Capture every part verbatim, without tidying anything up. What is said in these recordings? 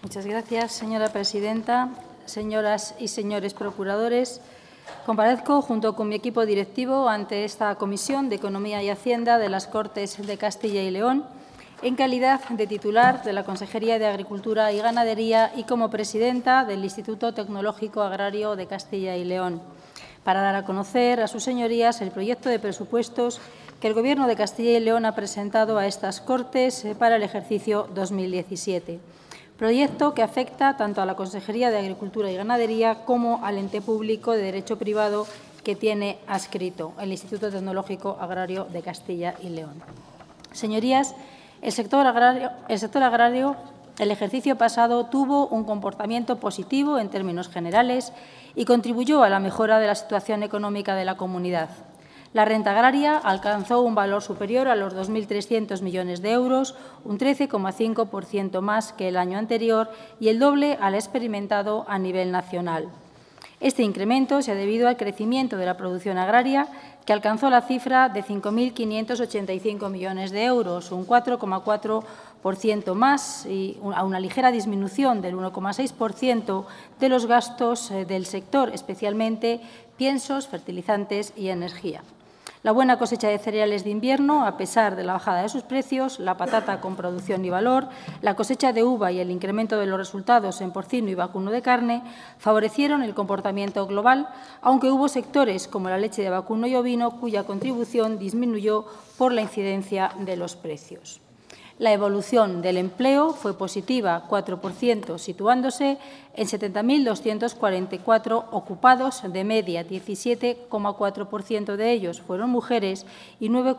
Muchas gracias, señora presidenta. Señoras y señores procuradores, comparezco junto con mi equipo directivo ante esta Comisión de Economía y Hacienda de las Cortes de Castilla y León en calidad de titular de la Consejería de Agricultura y Ganadería y como presidenta del Instituto Tecnológico Agrario de Castilla y León, para dar a conocer a sus señorías el proyecto de presupuestos que el Gobierno de Castilla y León ha presentado a estas Cortes para el ejercicio dos mil diecisiete. Proyecto que afecta tanto a la Consejería de Agricultura y Ganadería como al ente público de derecho privado que tiene adscrito el Instituto Tecnológico Agrario de Castilla y León. Señorías, el sector agrario, el sector agrario el ejercicio pasado tuvo un comportamiento positivo en términos generales y contribuyó a la mejora de la situación económica de la comunidad. La renta agraria alcanzó un valor superior a los dos mil trescientos millones de euros, un trece coma cinco por ciento más que el año anterior y el doble al experimentado a nivel nacional. Este incremento se ha debido al crecimiento de la producción agraria, que alcanzó la cifra de cinco mil quinientos ochenta y cinco millones de euros, un cuatro coma cuatro por ciento más y a una ligera disminución del uno coma seis por ciento de los gastos del sector, especialmente piensos, fertilizantes y energía. La buena cosecha de cereales de invierno, a pesar de la bajada de sus precios, la patata con producción y valor, la cosecha de uva y el incremento de los resultados en porcino y vacuno de carne favorecieron el comportamiento global, aunque hubo sectores como la leche de vacuno y ovino cuya contribución disminuyó por la incidencia de los precios. La evolución del empleo fue positiva, cuatro por ciento, situándose en setenta mil doscientos cuarenta y cuatro ocupados de media, diecisiete coma cuatro por ciento de ellos fueron mujeres y nueve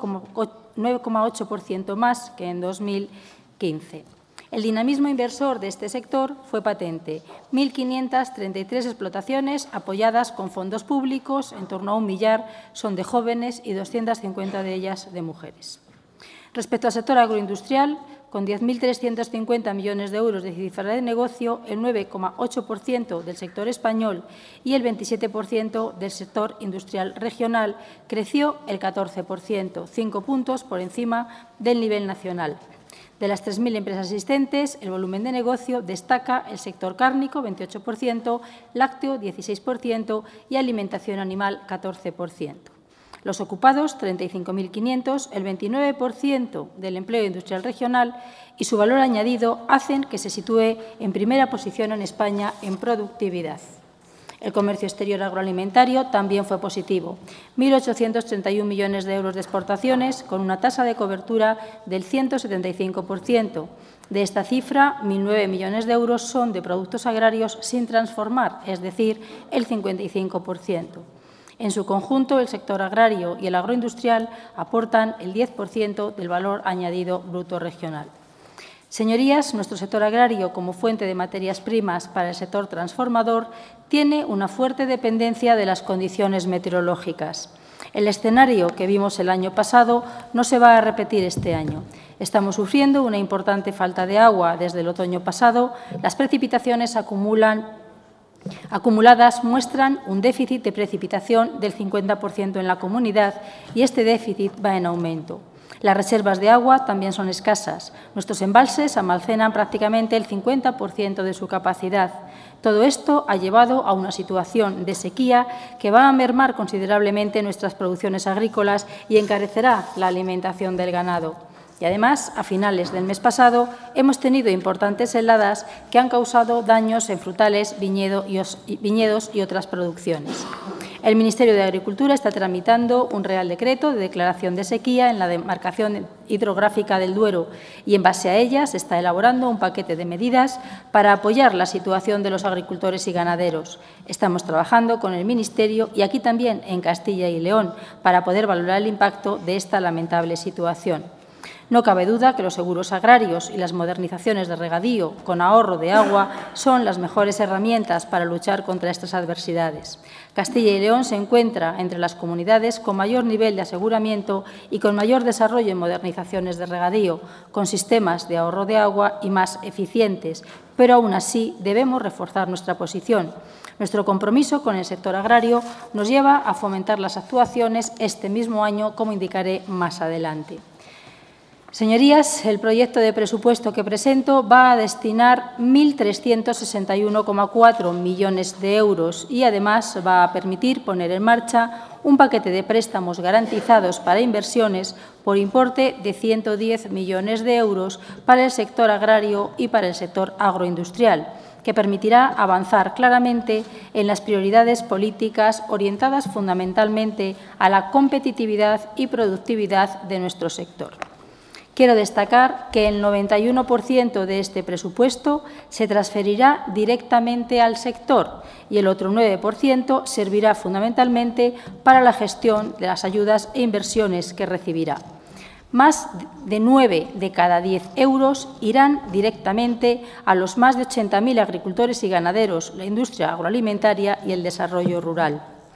coma ocho por ciento más que en dos mil quince. El dinamismo inversor de este sector fue patente. mil quinientas treinta y tres explotaciones apoyadas con fondos públicos, en torno a un millar son de jóvenes y doscientas cincuenta de ellas de mujeres. Respecto al sector agroindustrial, con diez mil trescientos cincuenta millones de euros de cifra de negocio, el nueve coma ocho por ciento del sector español y el veintisiete por ciento del sector industrial regional creció el catorce por ciento, cinco puntos por encima del nivel nacional. De las tres mil empresas existentes, el volumen de negocio destaca el sector cárnico, veintiocho por ciento, lácteo, dieciséis por ciento y alimentación animal, catorce por ciento. Los ocupados, treinta y cinco mil quinientos, el veintinueve por ciento del empleo industrial regional y su valor añadido hacen que se sitúe en primera posición en España en productividad. El comercio exterior agroalimentario también fue positivo, mil ochocientos treinta y un millones de euros de exportaciones con una tasa de cobertura del ciento setenta y cinco por ciento. De esta cifra, mil nueve millones de euros son de productos agrarios sin transformar, es decir, el cincuenta y cinco por ciento. En su conjunto, el sector agrario y el agroindustrial aportan el diez por ciento del valor añadido bruto regional. Señorías, nuestro sector agrario, como fuente de materias primas para el sector transformador, tiene una fuerte dependencia de las condiciones meteorológicas. El escenario que vimos el año pasado no se va a repetir este año. Estamos sufriendo una importante falta de agua desde el otoño pasado. Las precipitaciones acumulan acumuladas muestran un déficit de precipitación del cincuenta por ciento en la comunidad y este déficit va en aumento. Las reservas de agua también son escasas. Nuestros embalses almacenan prácticamente el cincuenta por ciento de su capacidad. Todo esto ha llevado a una situación de sequía que va a mermar considerablemente nuestras producciones agrícolas y encarecerá la alimentación del ganado. Y además, a finales del mes pasado, hemos tenido importantes heladas que han causado daños en frutales, viñedo y os, viñedos y otras producciones. El Ministerio de Agricultura está tramitando un Real Decreto de declaración de sequía en la demarcación hidrográfica del Duero y, en base a ella, se está elaborando un paquete de medidas para apoyar la situación de los agricultores y ganaderos. Estamos trabajando con el Ministerio y aquí también en Castilla y León para poder valorar el impacto de esta lamentable situación. No cabe duda que los seguros agrarios y las modernizaciones de regadío con ahorro de agua son las mejores herramientas para luchar contra estas adversidades. Castilla y León se encuentra entre las comunidades con mayor nivel de aseguramiento y con mayor desarrollo en modernizaciones de regadío, con sistemas de ahorro de agua y más eficientes, pero aún así debemos reforzar nuestra posición. Nuestro compromiso con el sector agrario nos lleva a fomentar las actuaciones este mismo año, como indicaré más adelante. Señorías, el proyecto de presupuesto que presento va a destinar mil trescientos sesenta y uno coma cuatro millones de euros y, además, va a permitir poner en marcha un paquete de préstamos garantizados para inversiones por importe de ciento diez millones de euros para el sector agrario y para el sector agroindustrial, que permitirá avanzar claramente en las prioridades políticas orientadas fundamentalmente a la competitividad y productividad de nuestro sector. Quiero destacar que el noventa y uno por ciento de este presupuesto se transferirá directamente al sector y el otro nueve por ciento servirá fundamentalmente para la gestión de las ayudas e inversiones que recibirá. Más de nueve de cada diez euros irán directamente a los más de ochenta mil agricultores y ganaderos, la industria agroalimentaria y el desarrollo rural.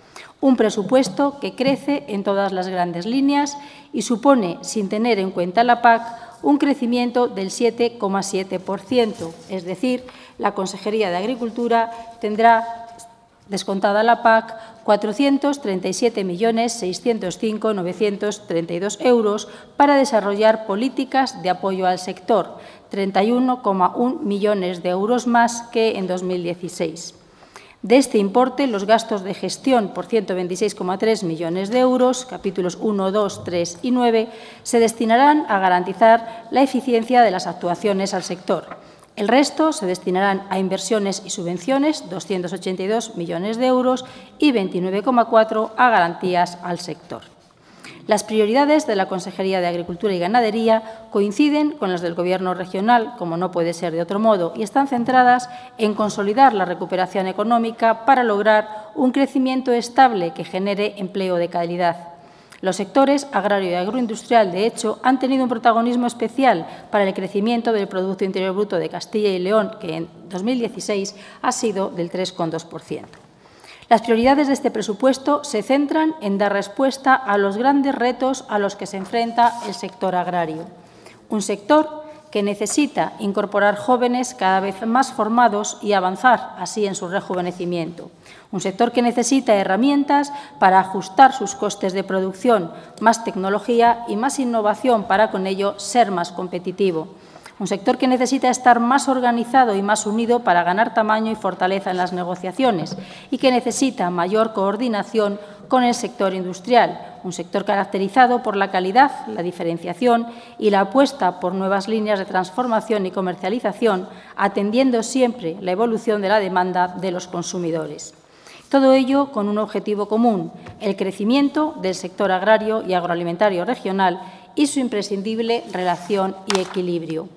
Un presupuesto que crece en todas las grandes líneas y supone, sin tener en cuenta la P A C, un crecimiento del siete coma siete por ciento, es decir, la Consejería de Agricultura tendrá, descontada la P A C, cuatrocientos treinta y siete millones seiscientos cinco mil novecientos treinta y dos euros para desarrollar políticas de apoyo al sector, treinta y uno coma uno millones de euros más que en dos mil dieciséis. De este importe, los gastos de gestión por ciento veintiséis coma tres millones de euros, capítulos uno, dos, tres y nueve, se destinarán a garantizar la eficiencia de las actuaciones al sector. El resto se destinarán a inversiones y subvenciones, doscientos ochenta y dos millones de euros, y veintinueve coma cuatro a garantías al sector. Las prioridades de la Consejería de Agricultura y Ganadería coinciden con las del Gobierno regional, como no puede ser de otro modo, y están centradas en consolidar la recuperación económica para lograr un crecimiento estable que genere empleo de calidad. Los sectores agrario y agroindustrial, de hecho, han tenido un protagonismo especial para el crecimiento del Producto Interior Bruto de Castilla y León, que en dos mil dieciséis ha sido del tres coma dos por ciento. Las prioridades de este presupuesto se centran en dar respuesta a los grandes retos a los que se enfrenta el sector agrario. Un sector que necesita incorporar jóvenes cada vez más formados y avanzar así en su rejuvenecimiento. Un sector que necesita herramientas para ajustar sus costes de producción, más tecnología y más innovación para con ello ser más competitivo. Un sector que necesita estar más organizado y más unido para ganar tamaño y fortaleza en las negociaciones y que necesita mayor coordinación con el sector industrial, un sector caracterizado por la calidad, la diferenciación y la apuesta por nuevas líneas de transformación y comercialización, atendiendo siempre la evolución de la demanda de los consumidores. Todo ello con un objetivo común, el crecimiento del sector agrario y agroalimentario regional y su imprescindible relación y equilibrio.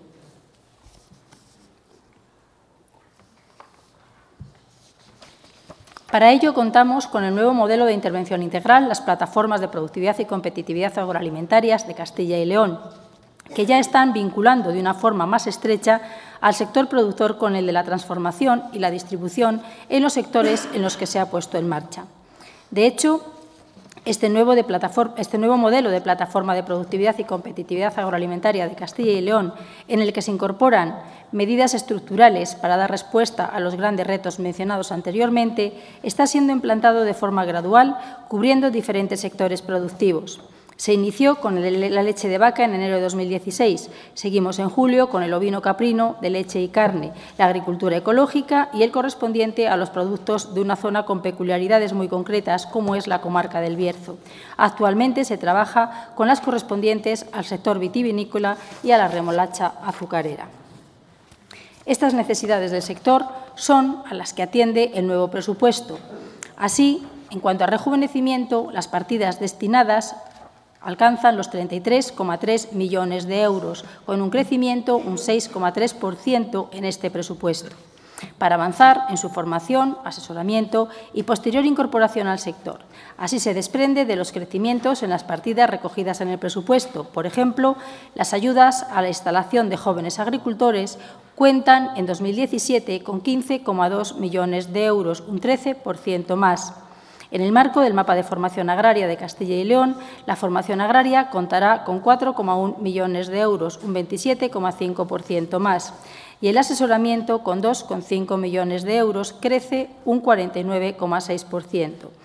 Para ello, contamos con el nuevo modelo de intervención integral, las plataformas de productividad y competitividad agroalimentarias de Castilla y León, que ya están vinculando de una forma más estrecha al sector productor con el de la transformación y la distribución en los sectores en los que se ha puesto en marcha. De hecho, Este nuevo, de este nuevo modelo de plataforma de productividad y competitividad agroalimentaria de Castilla y León, en el que se incorporan medidas estructurales para dar respuesta a los grandes retos mencionados anteriormente, está siendo implantado de forma gradual, cubriendo diferentes sectores productivos. Se inició con la leche de vaca en enero de dos mil dieciséis. Seguimos en julio con el ovino caprino de leche y carne, la agricultura ecológica y el correspondiente a los productos de una zona con peculiaridades muy concretas, como es la comarca del Bierzo. Actualmente se trabaja con las correspondientes al sector vitivinícola y a la remolacha azucarera. Estas necesidades del sector son a las que atiende el nuevo presupuesto. Así, en cuanto a rejuvenecimiento, las partidas destinadas alcanzan los treinta y tres coma tres millones de euros, con un crecimiento un seis coma tres por ciento en este presupuesto, para avanzar en su formación, asesoramiento y posterior incorporación al sector. Así se desprende de los crecimientos en las partidas recogidas en el presupuesto. Por ejemplo, las ayudas a la instalación de jóvenes agricultores cuentan en dos mil diecisiete con quince coma dos millones de euros, un trece por ciento más. En el marco del mapa de formación agraria de Castilla y León, la formación agraria contará con cuatro coma uno millones de euros, un veintisiete coma cinco por ciento más, y el asesoramiento, con dos coma cinco millones de euros, crece un cuarenta y nueve coma seis por ciento.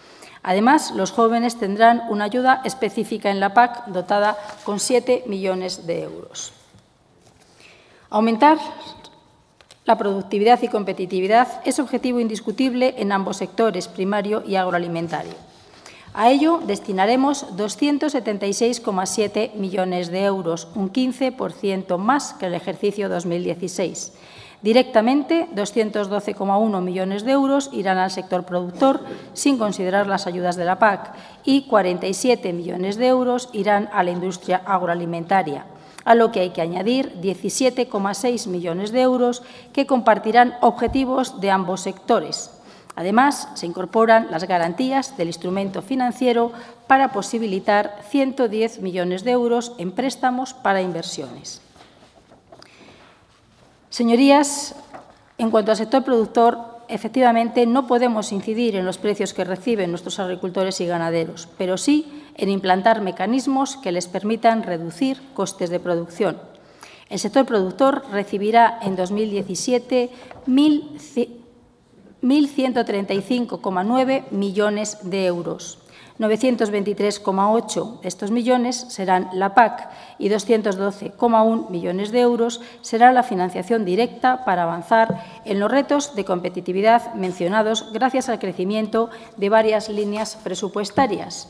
Además, los jóvenes tendrán una ayuda específica en la P A C dotada con siete millones de euros. Aumentar la productividad y competitividad es objetivo indiscutible en ambos sectores, primario y agroalimentario. A ello destinaremos doscientos setenta y seis coma siete millones de euros, un quince por ciento más que el ejercicio dos mil dieciséis. Directamente, doscientos doce coma uno millones de euros irán al sector productor, sin considerar las ayudas de la P A C, y cuarenta y siete millones de euros irán a la industria agroalimentaria, a lo que hay que añadir diecisiete coma seis millones de euros que compartirán objetivos de ambos sectores. Además, se incorporan las garantías del instrumento financiero para posibilitar ciento diez millones de euros en préstamos para inversiones. Señorías, en cuanto al sector productor, efectivamente no podemos incidir en los precios que reciben nuestros agricultores y ganaderos, pero sí en implantar mecanismos que les permitan reducir costes de producción. El sector productor recibirá en dos mil diecisiete mil ciento treinta y cinco coma nueve millones de euros. novecientos veintitrés coma ocho de estos millones serán la P A C y doscientos doce coma uno millones de euros será la financiación directa para avanzar en los retos de competitividad mencionados gracias al crecimiento de varias líneas presupuestarias,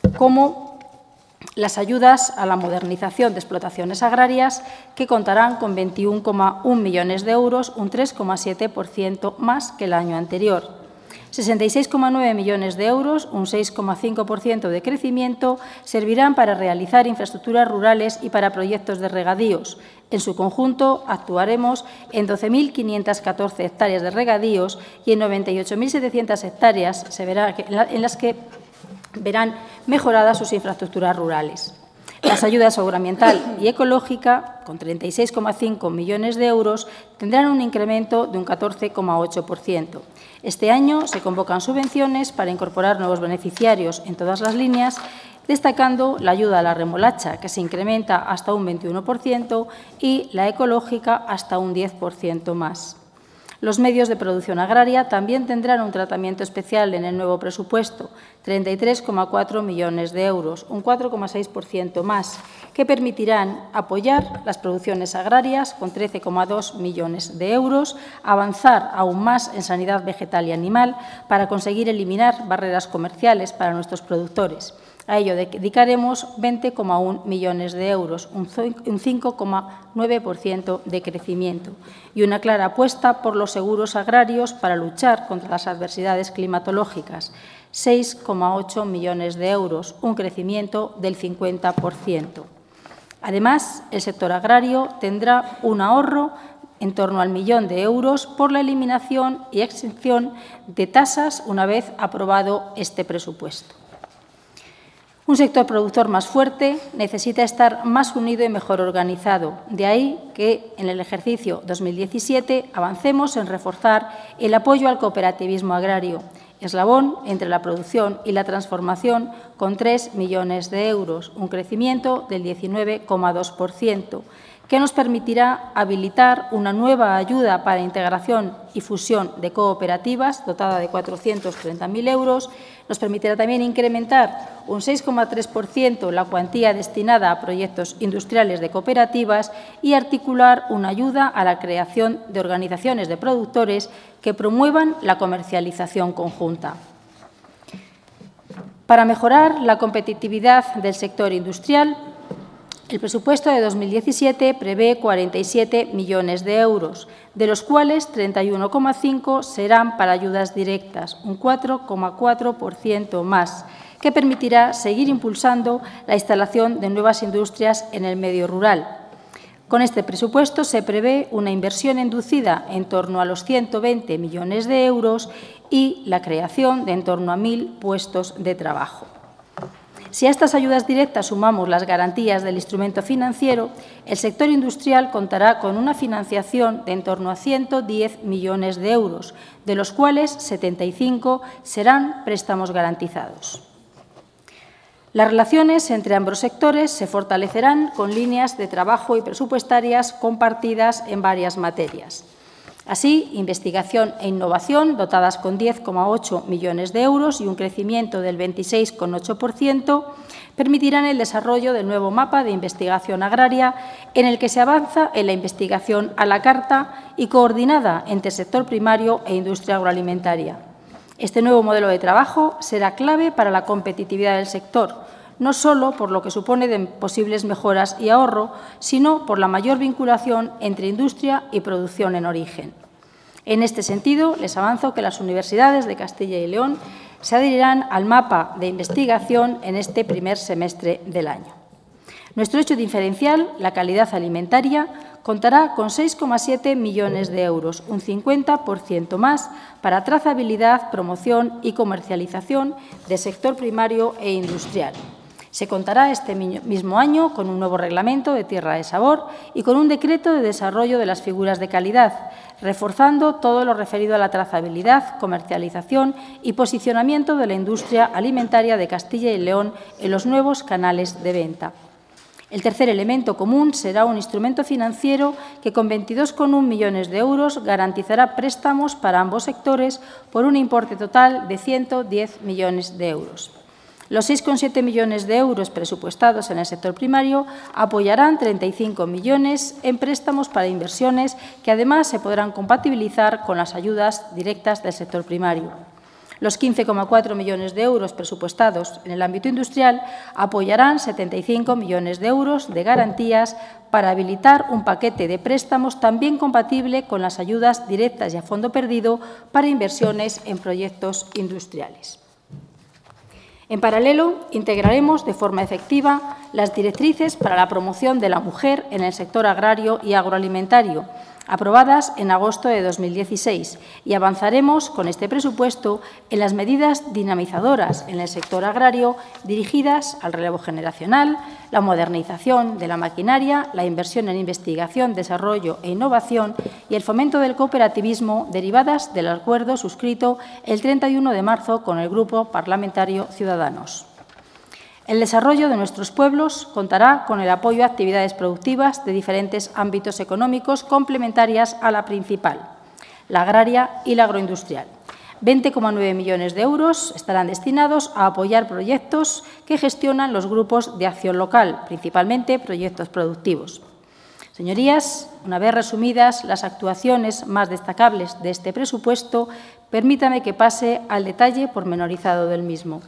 como las ayudas a la modernización de explotaciones agrarias, que contarán con veintiuno coma uno millones de euros, un tres coma siete por ciento más que el año anterior. sesenta y seis coma nueve millones de euros, un seis coma cinco por ciento de crecimiento, servirán para realizar infraestructuras rurales y para proyectos de regadíos. En su conjunto, actuaremos en doce mil quinientas catorce hectáreas de regadíos y en noventa y ocho mil setecientas hectáreas se verá que, en las que verán mejoradas sus infraestructuras rurales. Las ayudas agroambiental y ecológica, con treinta y seis coma cinco millones de euros, tendrán un incremento de un catorce coma ocho por ciento. Este año se convocan subvenciones para incorporar nuevos beneficiarios en todas las líneas, destacando la ayuda a la remolacha, que se incrementa hasta un veintiuno por ciento, y la ecológica hasta un diez por ciento más. Los medios de producción agraria también tendrán un tratamiento especial en el nuevo presupuesto, treinta y tres coma cuatro millones de euros, un cuatro coma seis por ciento más, que permitirán apoyar las producciones agrarias con trece coma dos millones de euros, avanzar aún más en sanidad vegetal y animal para conseguir eliminar barreras comerciales para nuestros productores. A ello dedicaremos veinte coma uno millones de euros, un cinco coma nueve por ciento de crecimiento, y una clara apuesta por los seguros agrarios para luchar contra las adversidades climatológicas, seis coma ocho millones de euros, un crecimiento del cincuenta por ciento. Además, el sector agrario tendrá un ahorro en torno al millón de euros por la eliminación y exención de tasas una vez aprobado este presupuesto. Un sector productor más fuerte necesita estar más unido y mejor organizado. De ahí que, en el ejercicio dos mil diecisiete, avancemos en reforzar el apoyo al cooperativismo agrario, eslabón entre la producción y la transformación, con tres millones de euros, un crecimiento del diecinueve coma dos por ciento, que nos permitirá habilitar una nueva ayuda para integración y fusión de cooperativas, dotada de cuatrocientos treinta mil euros. Nos permitirá también incrementar un seis coma tres por ciento la cuantía destinada a proyectos industriales de cooperativas y articular una ayuda a la creación de organizaciones de productores que promuevan la comercialización conjunta. Para mejorar la competitividad del sector industrial, el presupuesto de dos mil diecisiete prevé cuarenta y siete millones de euros, de los cuales treinta y uno coma cinco serán para ayudas directas, un cuatro coma cuatro por ciento más, que permitirá seguir impulsando la instalación de nuevas industrias en el medio rural. Con este presupuesto se prevé una inversión inducida en torno a los ciento veinte millones de euros y la creación de en torno a mil puestos de trabajo. Si a estas ayudas directas sumamos las garantías del instrumento financiero, el sector industrial contará con una financiación de en torno a ciento diez millones de euros, de los cuales setenta y cinco serán préstamos garantizados. Las relaciones entre ambos sectores se fortalecerán con líneas de trabajo y presupuestarias compartidas en varias materias. Así, investigación e innovación, dotadas con diez coma ocho millones de euros y un crecimiento del veintiséis coma ocho por ciento, permitirán el desarrollo del nuevo mapa de investigación agraria, en el que se avanza en la investigación a la carta y coordinada entre sector primario e industria agroalimentaria. Este nuevo modelo de trabajo será clave para la competitividad del sector, no solo por lo que supone de posibles mejoras y ahorro, sino por la mayor vinculación entre industria y producción en origen. En este sentido, les avanzo que las universidades de Castilla y León se adherirán al mapa de investigación en este primer semestre del año. Nuestro hecho diferencial, la calidad alimentaria, contará con seis coma siete millones de euros, un cincuenta por ciento más para trazabilidad, promoción y comercialización del sector primario e industrial. Se contará este mismo año con un nuevo reglamento de tierra de sabor y con un decreto de desarrollo de las figuras de calidad, reforzando todo lo referido a la trazabilidad, comercialización y posicionamiento de la industria alimentaria de Castilla y León en los nuevos canales de venta. El tercer elemento común será un instrumento financiero que, con veintidós coma uno millones de euros, garantizará préstamos para ambos sectores por un importe total de ciento diez millones de euros. Los seis coma siete millones de euros presupuestados en el sector primario apoyarán treinta y cinco millones en préstamos para inversiones que, además, se podrán compatibilizar con las ayudas directas del sector primario. Los quince coma cuatro millones de euros presupuestados en el ámbito industrial apoyarán setenta y cinco millones de euros de garantías para habilitar un paquete de préstamos también compatible con las ayudas directas y a fondo perdido para inversiones en proyectos industriales. En paralelo, integraremos de forma efectiva las directrices para la promoción de la mujer en el sector agrario y agroalimentario, aprobadas en agosto de dos mil dieciséis, y avanzaremos con este presupuesto en las medidas dinamizadoras en el sector agrario dirigidas al relevo generacional, la modernización de la maquinaria, la inversión en investigación, desarrollo e innovación y el fomento del cooperativismo derivadas del acuerdo suscrito el treinta y uno de marzo con el Grupo Parlamentario Ciudadanos. El desarrollo de nuestros pueblos contará con el apoyo a actividades productivas de diferentes ámbitos económicos complementarias a la principal, la agraria y la agroindustrial. veinte coma nueve millones de euros estarán destinados a apoyar proyectos que gestionan los grupos de acción local, principalmente proyectos productivos. Señorías, una vez resumidas las actuaciones más destacables de este presupuesto, permítame que pase al detalle pormenorizado del mismo.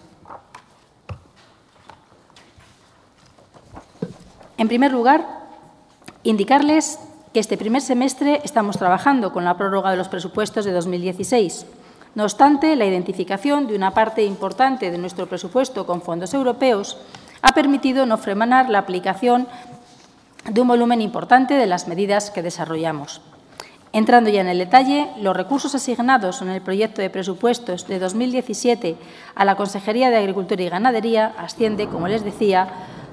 En primer lugar, indicarles que este primer semestre estamos trabajando con la prórroga de los presupuestos de dos mil dieciséis. No obstante, la identificación de una parte importante de nuestro presupuesto con fondos europeos ha permitido no frenar la aplicación de un volumen importante de las medidas que desarrollamos. Entrando ya en el detalle, los recursos asignados en el proyecto de presupuestos de dos mil diecisiete a la Consejería de Agricultura y Ganadería asciende, como les decía,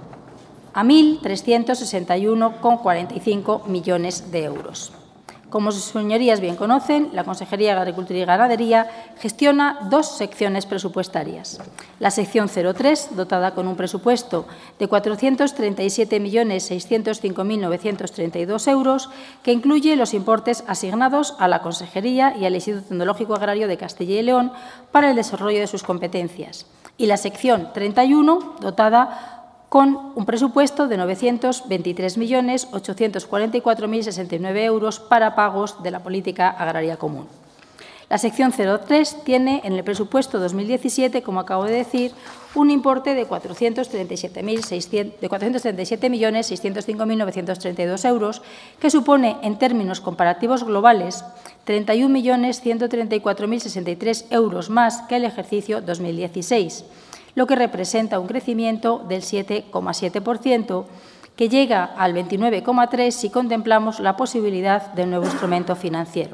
a mil trescientos sesenta y uno coma cuarenta y cinco millones de euros. Como sus señorías bien conocen, la Consejería de Agricultura y Ganadería gestiona dos secciones presupuestarias. La sección cero tres, dotada con un presupuesto de cuatrocientos treinta y siete millones seiscientos cinco mil novecientos treinta y dos euros, que incluye los importes asignados a la Consejería y al Instituto Tecnológico Agrario de Castilla y León para el desarrollo de sus competencias. Y la sección treinta y uno, dotada con un presupuesto de novecientos veintitrés millones ochocientos cuarenta y cuatro mil sesenta y nueve euros para pagos de la política agraria común. La sección cero tres tiene en el presupuesto dos mil diecisiete, como acabo de decir, un importe de cuatrocientos treinta y siete millones seiscientos cinco mil novecientos treinta y dos euros, que supone, en términos comparativos globales, treinta y un millones ciento treinta y cuatro mil sesenta y tres euros más que el ejercicio dos mil dieciséis. Lo que representa un crecimiento del siete coma siete por ciento, que llega al veintinueve coma tres por ciento si contemplamos la posibilidad del nuevo instrumento financiero.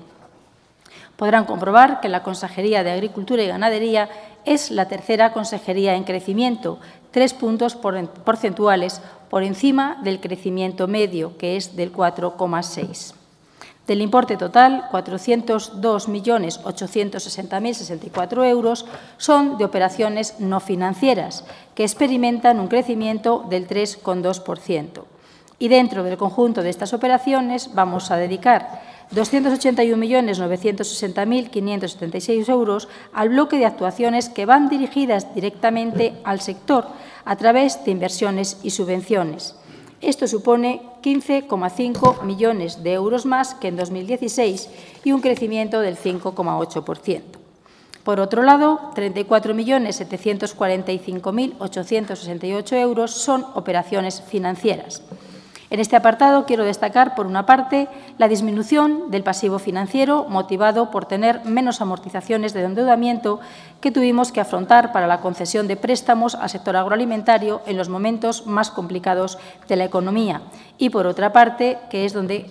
Podrán comprobar que la Consejería de Agricultura y Ganadería es la tercera consejería en crecimiento, tres puntos porcentuales por encima del crecimiento medio, que es del cuatro coma seis por ciento. Del importe total, cuatrocientos dos millones ochocientos sesenta mil sesenta y cuatro euros son de operaciones no financieras, que experimentan un crecimiento del tres coma dos por ciento. Y dentro del conjunto de estas operaciones vamos a dedicar doscientos ochenta y un millones novecientos sesenta mil quinientos setenta y seis euros al bloque de actuaciones que van dirigidas directamente al sector a través de inversiones y subvenciones. Esto supone quince coma cinco millones de euros más que en dos mil dieciséis y un crecimiento del cinco coma ocho por ciento. Por otro lado, treinta y cuatro millones setecientos cuarenta y cinco mil ochocientos sesenta y ocho euros son operaciones financieras. En este apartado quiero destacar, por una parte, la disminución del pasivo financiero motivado por tener menos amortizaciones de endeudamiento que tuvimos que afrontar para la concesión de préstamos al sector agroalimentario en los momentos más complicados de la economía. Y, por otra parte, que es donde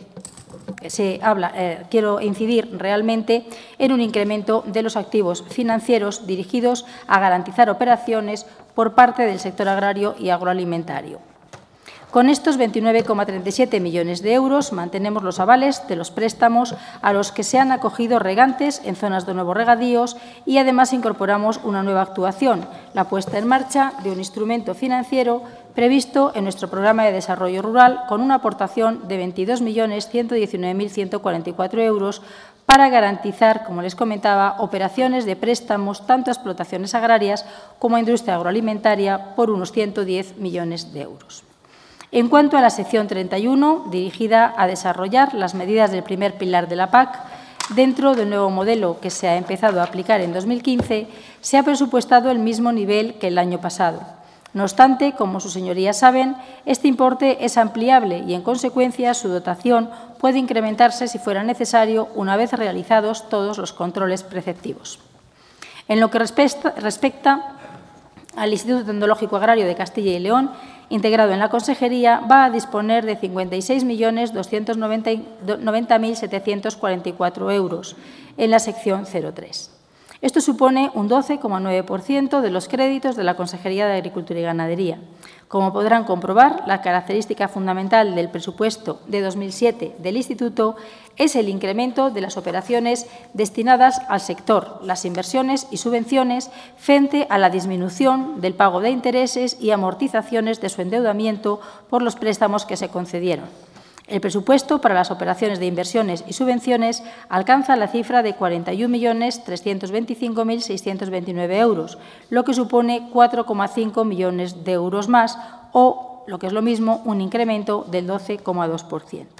se habla, eh, quiero incidir realmente en un incremento de los activos financieros dirigidos a garantizar operaciones por parte del sector agrario y agroalimentario. Con estos veintinueve coma treinta y siete millones de euros mantenemos los avales de los préstamos a los que se han acogido regantes en zonas de nuevos regadíos y además incorporamos una nueva actuación, la puesta en marcha de un instrumento financiero previsto en nuestro Programa de Desarrollo Rural con una aportación de veintidós millones ciento diecinueve mil ciento cuarenta y cuatro euros para garantizar, como les comentaba, operaciones de préstamos tanto a explotaciones agrarias como a industria agroalimentaria por unos ciento diez millones de euros. En cuanto a la sección treinta y uno, dirigida a desarrollar las medidas del primer pilar de la P A C, dentro del nuevo modelo que se ha empezado a aplicar en dos mil quince, se ha presupuestado el mismo nivel que el año pasado. No obstante, como sus señorías saben, este importe es ampliable y, en consecuencia, su dotación puede incrementarse si fuera necesario una vez realizados todos los controles preceptivos. En lo que respecta al Instituto Tecnológico Agrario de Castilla y León, integrado en la Consejería, va a disponer de cincuenta y seis millones doscientos noventa mil setecientos cuarenta y cuatro euros en la sección cero tres. Esto supone un doce coma nueve por ciento de los créditos de la Consejería de Agricultura y Ganadería. Como podrán comprobar, la característica fundamental del presupuesto de dos mil siete del Instituto es el incremento de las operaciones destinadas al sector, las inversiones y subvenciones, frente a la disminución del pago de intereses y amortizaciones de su endeudamiento por los préstamos que se concedieron. El presupuesto para las operaciones de inversiones y subvenciones alcanza la cifra de cuarenta y un millones trescientos veinticinco mil seiscientos veintinueve euros, lo que supone cuatro coma cinco millones de euros más o, lo que es lo mismo, un incremento del doce coma dos por ciento.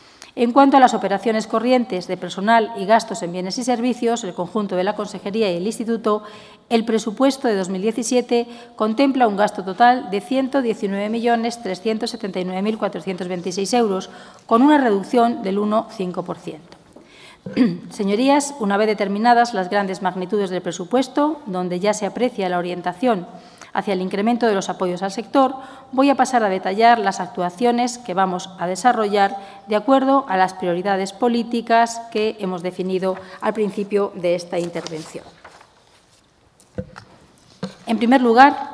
En cuanto a las operaciones corrientes de personal y gastos en bienes y servicios, el conjunto de la Consejería y el Instituto, el presupuesto de dos mil diecisiete contempla un gasto total de ciento diecinueve millones trescientos setenta y nueve mil cuatrocientos veintiséis euros, con una reducción del uno coma cinco por ciento. Señorías, una vez determinadas las grandes magnitudes del presupuesto, donde ya se aprecia la orientación hacia el incremento de los apoyos al sector, voy a pasar a detallar las actuaciones que vamos a desarrollar de acuerdo a las prioridades políticas que hemos definido al principio de esta intervención. En primer lugar,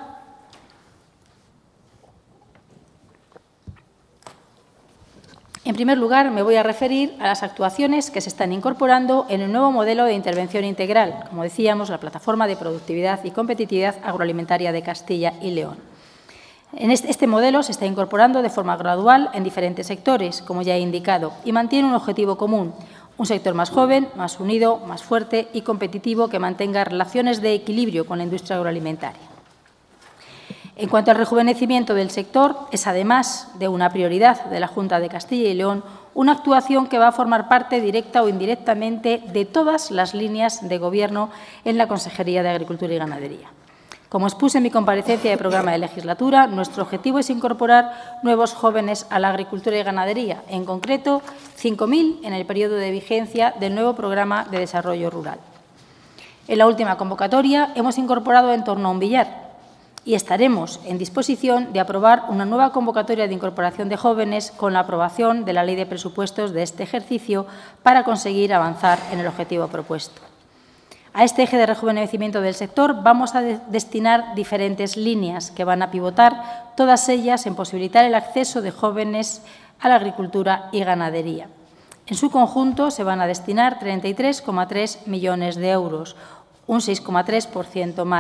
En primer lugar, me voy a referir a las actuaciones que se están incorporando en el nuevo modelo de intervención integral, como decíamos, la Plataforma de Productividad y Competitividad Agroalimentaria de Castilla y León. En este, este modelo se está incorporando de forma gradual en diferentes sectores, como ya he indicado, y mantiene un objetivo común, un sector más joven, más unido, más fuerte y competitivo que mantenga relaciones de equilibrio con la industria agroalimentaria. En cuanto al rejuvenecimiento del sector, es además de una prioridad de la Junta de Castilla y León una actuación que va a formar parte directa o indirectamente de todas las líneas de Gobierno en la Consejería de Agricultura y Ganadería. Como expuse en mi comparecencia de programa de legislatura, nuestro objetivo es incorporar nuevos jóvenes a la agricultura y ganadería, en concreto cinco mil en el periodo de vigencia del nuevo Programa de Desarrollo Rural. En la última convocatoria hemos incorporado en torno a un millar y estaremos en disposición de aprobar una nueva convocatoria de incorporación de jóvenes con la aprobación de la Ley de Presupuestos de este ejercicio para conseguir avanzar en el objetivo propuesto. A este eje de rejuvenecimiento del sector vamos a de destinar diferentes líneas que van a pivotar, todas ellas en posibilitar el acceso de jóvenes a la agricultura y ganadería. En su conjunto se van a destinar treinta y tres coma tres millones de euros, un seis coma tres por ciento más.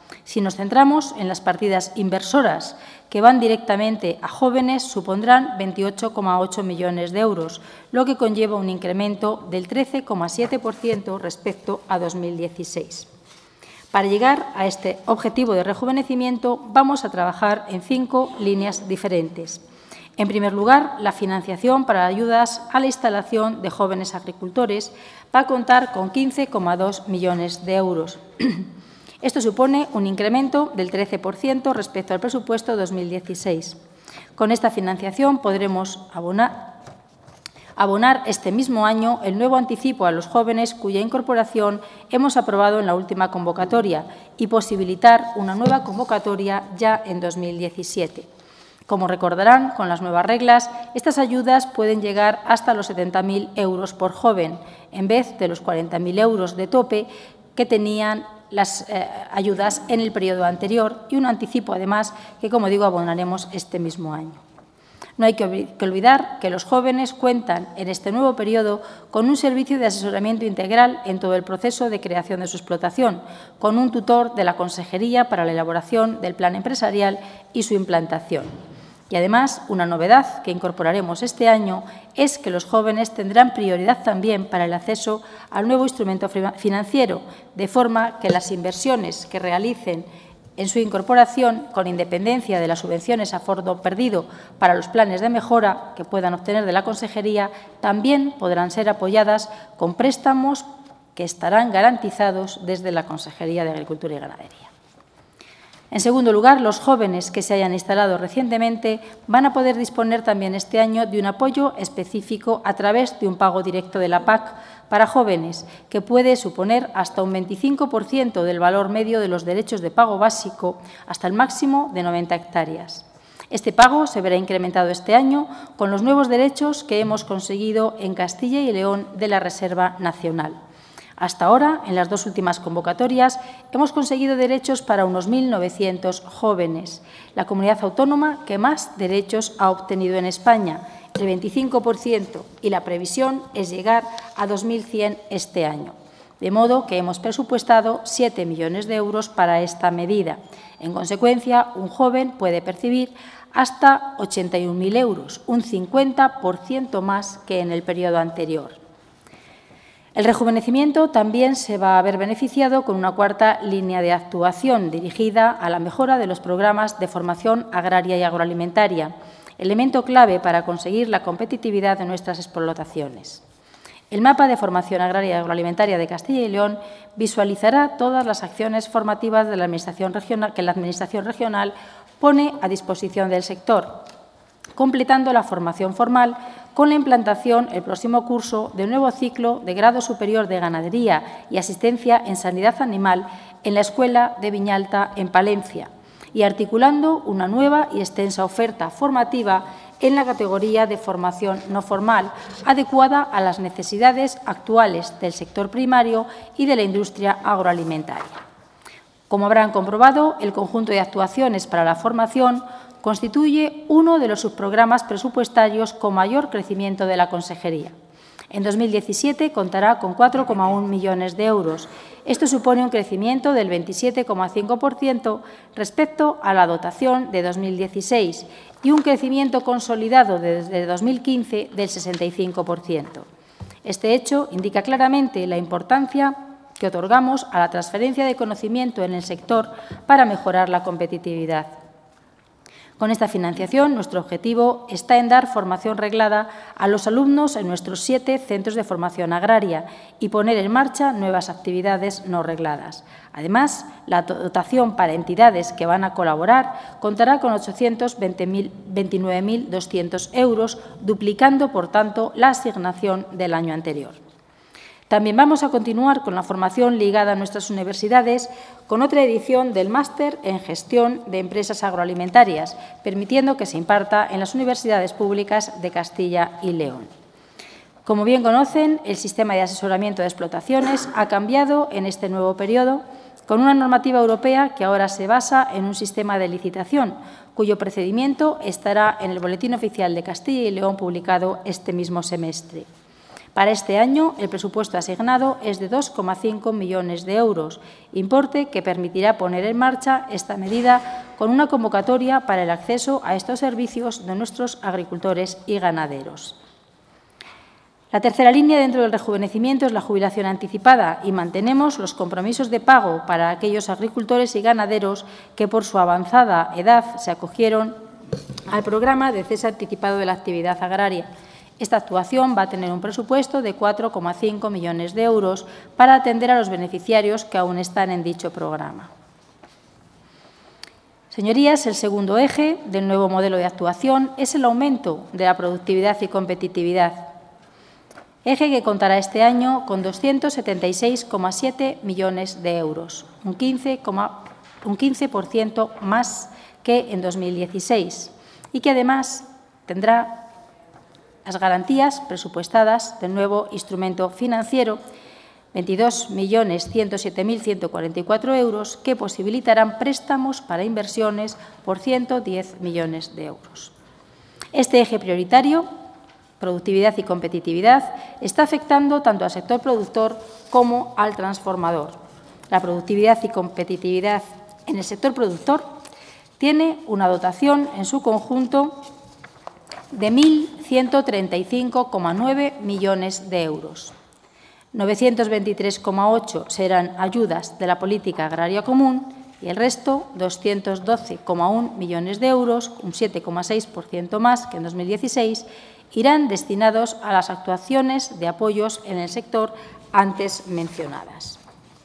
Si nos centramos en las partidas inversoras que van directamente a jóvenes, supondrán veintiocho coma ocho millones de euros, lo que conlleva un incremento del trece coma siete por ciento respecto a dos mil dieciséis. Para llegar a este objetivo de rejuvenecimiento, vamos a trabajar en cinco líneas diferentes. En primer lugar, la financiación para ayudas a la instalación de jóvenes agricultores va a contar con quince coma dos millones de euros. Esto supone un incremento del trece por ciento respecto al presupuesto dos mil dieciséis. Con esta financiación podremos abonar, abonar este mismo año el nuevo anticipo a los jóvenes cuya incorporación hemos aprobado en la última convocatoria y posibilitar una nueva convocatoria ya en dos mil diecisiete. Como recordarán, con las nuevas reglas, estas ayudas pueden llegar hasta los setenta mil euros por joven, en vez de los cuarenta mil euros de tope que tenían las eh, ayudas en el periodo anterior y un anticipo, además, que, como digo, abonaremos este mismo año. No hay que olvidar que los jóvenes cuentan en este nuevo periodo con un servicio de asesoramiento integral en todo el proceso de creación de su explotación, con un tutor de la Consejería para la elaboración del plan empresarial y su implantación. Y, además, una novedad que incorporaremos este año es que los jóvenes tendrán prioridad también para el acceso al nuevo instrumento financiero, de forma que las inversiones que realicen en su incorporación, con independencia de las subvenciones a fondo perdido para los planes de mejora que puedan obtener de la Consejería, también podrán ser apoyadas con préstamos que estarán garantizados desde la Consejería de Agricultura y Ganadería. En segundo lugar, los jóvenes que se hayan instalado recientemente van a poder disponer también este año de un apoyo específico a través de un pago directo de la P A C para jóvenes, que puede suponer hasta un veinticinco por ciento del valor medio de los derechos de pago básico, hasta el máximo de noventa hectáreas. Este pago se verá incrementado este año con los nuevos derechos que hemos conseguido en Castilla y León de la Reserva Nacional. Hasta ahora, en las dos últimas convocatorias, hemos conseguido derechos para unos mil novecientos jóvenes, la comunidad autónoma que más derechos ha obtenido en España, el veinticinco por ciento, y la previsión es llegar a dos mil cien este año. De modo que hemos presupuestado siete millones de euros para esta medida. En consecuencia, un joven puede percibir hasta ochenta y un mil euros, un cincuenta por ciento más que en el periodo anterior. El rejuvenecimiento también se va a ver beneficiado con una cuarta línea de actuación dirigida a la mejora de los programas de formación agraria y agroalimentaria, elemento clave para conseguir la competitividad de nuestras explotaciones. El mapa de formación agraria y agroalimentaria de Castilla y León visualizará todas las acciones formativas de la Administración regional, que la Administración regional pone a disposición del sector, completando la formación formal con la implantación el próximo curso de un nuevo ciclo de grado superior de ganadería y asistencia en sanidad animal en la Escuela de Viñalta, en Palencia, y articulando una nueva y extensa oferta formativa en la categoría de formación no formal, adecuada a las necesidades actuales del sector primario y de la industria agroalimentaria. Como habrán comprobado, el conjunto de actuaciones para la formación constituye uno de los subprogramas presupuestarios con mayor crecimiento de la Consejería. En dos mil diecisiete contará con cuatro coma uno millones de euros. Esto supone un crecimiento del veintisiete coma cinco por ciento respecto a la dotación de dos mil dieciséis y un crecimiento consolidado desde dos mil quince del sesenta y cinco por ciento. Este hecho indica claramente la importancia que otorgamos a la transferencia de conocimiento en el sector para mejorar la competitividad. Con esta financiación, nuestro objetivo está en dar formación reglada a los alumnos en nuestros siete centros de formación agraria y poner en marcha nuevas actividades no regladas. Además, la dotación para entidades que van a colaborar contará con ochocientos veintinueve mil doscientos euros, duplicando, por tanto, la asignación del año anterior. También vamos a continuar con la formación ligada a nuestras universidades con otra edición del Máster en Gestión de Empresas Agroalimentarias, permitiendo que se imparta en las universidades públicas de Castilla y León. Como bien conocen, el sistema de asesoramiento de explotaciones ha cambiado en este nuevo periodo con una normativa europea que ahora se basa en un sistema de licitación, cuyo procedimiento estará en el Boletín Oficial de Castilla y León publicado este mismo semestre. Para este año, el presupuesto asignado es de dos coma cinco millones de euros, importe que permitirá poner en marcha esta medida con una convocatoria para el acceso a estos servicios de nuestros agricultores y ganaderos. La tercera línea dentro del rejuvenecimiento es la jubilación anticipada y mantenemos los compromisos de pago para aquellos agricultores y ganaderos que por su avanzada edad se acogieron al programa de cese anticipado de la actividad agraria. Esta actuación va a tener un presupuesto de cuatro coma cinco millones de euros para atender a los beneficiarios que aún están en dicho programa. Señorías, el segundo eje del nuevo modelo de actuación es el aumento de la productividad y competitividad, eje que contará este año con doscientos setenta y seis coma siete millones de euros, un quince por ciento más que en dos mil dieciséis, y que además tendrá las garantías presupuestadas del nuevo instrumento financiero, veintidós millones ciento siete mil ciento cuarenta y cuatro euros, que posibilitarán préstamos para inversiones por ciento diez millones de euros. Este eje prioritario, productividad y competitividad, está afectando tanto al sector productor como al transformador. La productividad y competitividad en el sector productor tiene una dotación en su conjunto de mil ciento treinta y cinco coma nueve millones de euros. novecientos veintitrés coma ocho serán ayudas de la política agraria común y el resto, doscientos doce coma uno millones de euros, un siete coma seis por ciento más que en dos mil dieciséis, irán destinados a las actuaciones de apoyos en el sector antes mencionadas.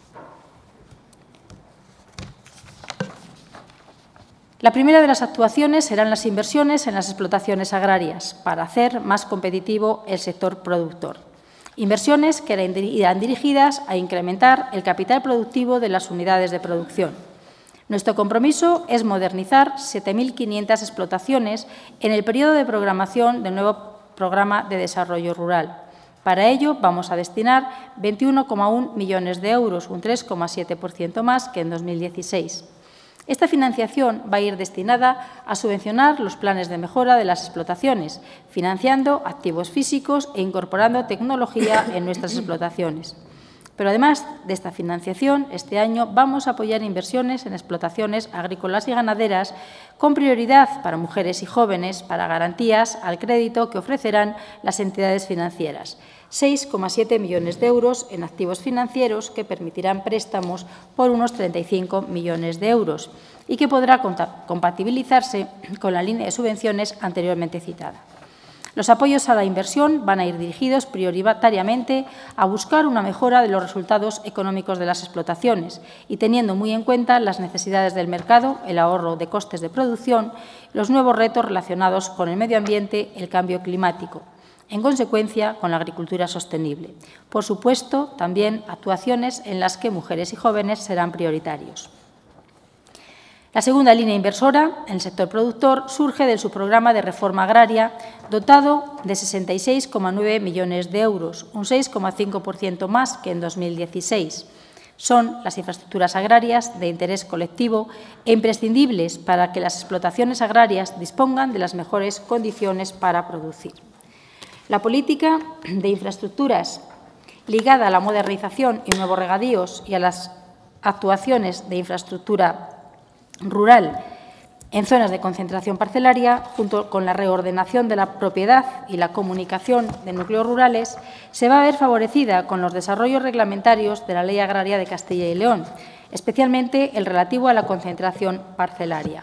La primera de las actuaciones serán las inversiones en las explotaciones agrarias para hacer más competitivo el sector productor. Inversiones que irán dirigidas a incrementar el capital productivo de las unidades de producción. Nuestro compromiso es modernizar siete mil quinientas explotaciones en el periodo de programación del nuevo Programa de Desarrollo Rural. Para ello vamos a destinar veintiuno coma uno millones de euros, un tres coma siete por ciento más que en dos mil dieciséis. Esta financiación va a ir destinada a subvencionar los planes de mejora de las explotaciones, financiando activos físicos e incorporando tecnología en nuestras explotaciones. Pero además de esta financiación, este año vamos a apoyar inversiones en explotaciones agrícolas y ganaderas con prioridad para mujeres y jóvenes para garantías al crédito que ofrecerán las entidades financieras. seis coma siete millones de euros en activos financieros que permitirán préstamos por unos treinta y cinco millones de euros y que podrá compatibilizarse con la línea de subvenciones anteriormente citada. Los apoyos a la inversión van a ir dirigidos prioritariamente a buscar una mejora de los resultados económicos de las explotaciones y teniendo muy en cuenta las necesidades del mercado, el ahorro de costes de producción, los nuevos retos relacionados con el medio ambiente, el cambio climático. En consecuencia, con la agricultura sostenible. Por supuesto, también actuaciones en las que mujeres y jóvenes serán prioritarios. La segunda línea inversora en el sector productor surge del subprograma de reforma agraria dotado de sesenta y seis coma nueve millones de euros, un seis coma cinco por ciento más que en dos mil dieciséis. Son las infraestructuras agrarias de interés colectivo e imprescindibles para que las explotaciones agrarias dispongan de las mejores condiciones para producir. La política de infraestructuras ligada a la modernización y nuevos regadíos y a las actuaciones de infraestructura rural en zonas de concentración parcelaria, junto con la reordenación de la propiedad y la comunicación de núcleos rurales, se va a ver favorecida con los desarrollos reglamentarios de la Ley Agraria de Castilla y León, especialmente el relativo a la concentración parcelaria.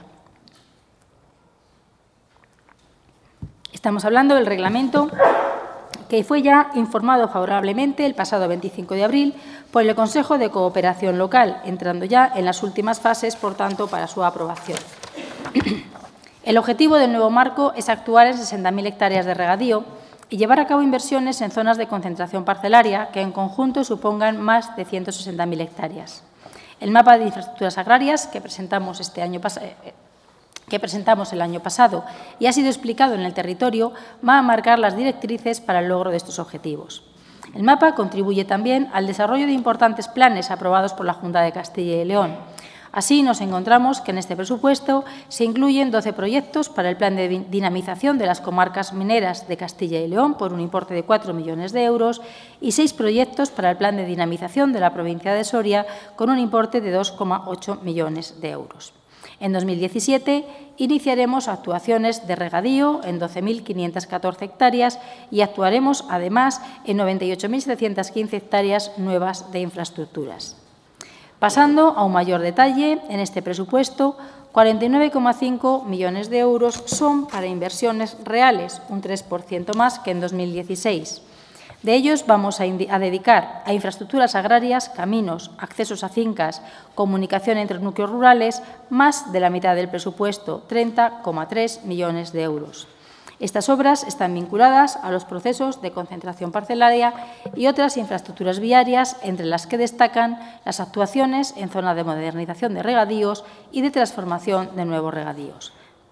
Estamos hablando del reglamento que fue ya informado favorablemente el pasado veinticinco de abril por el Consejo de Cooperación Local, entrando ya en las últimas fases, por tanto, para su aprobación. El objetivo del nuevo marco es actuar en sesenta mil hectáreas de regadío y llevar a cabo inversiones en zonas de concentración parcelaria que en conjunto supongan más de ciento sesenta mil hectáreas. El mapa de infraestructuras agrarias que presentamos este año pasado que presentamos el año pasado y ha sido explicado en el territorio, va a marcar las directrices para el logro de estos objetivos. El mapa contribuye también al desarrollo de importantes planes aprobados por la Junta de Castilla y León. Así, nos encontramos que en este presupuesto se incluyen doce proyectos para el plan de dinamización de las comarcas mineras de Castilla y León por un importe de cuatro millones de euros y seis proyectos para el plan de dinamización de la provincia de Soria con un importe de dos coma ocho millones de euros. En dos mil diecisiete iniciaremos actuaciones de regadío en doce mil quinientas catorce hectáreas y actuaremos, además, en noventa y ocho mil setecientas quince hectáreas nuevas de infraestructuras. Pasando a un mayor detalle, en este presupuesto, cuarenta y nueve coma cinco millones de euros son para inversiones reales, un tres por ciento más que en dos mil dieciséis. De ellos vamos a, a dedicar a infraestructuras agrarias, caminos, accesos a fincas, comunicación entre núcleos rurales, más de la mitad del presupuesto, treinta coma tres millones de euros. Estas obras están vinculadas a los procesos de concentración parcelaria y otras infraestructuras viarias, entre las que destacan las actuaciones en zona de modernización de regadíos y de transformación de nuevos regadíos.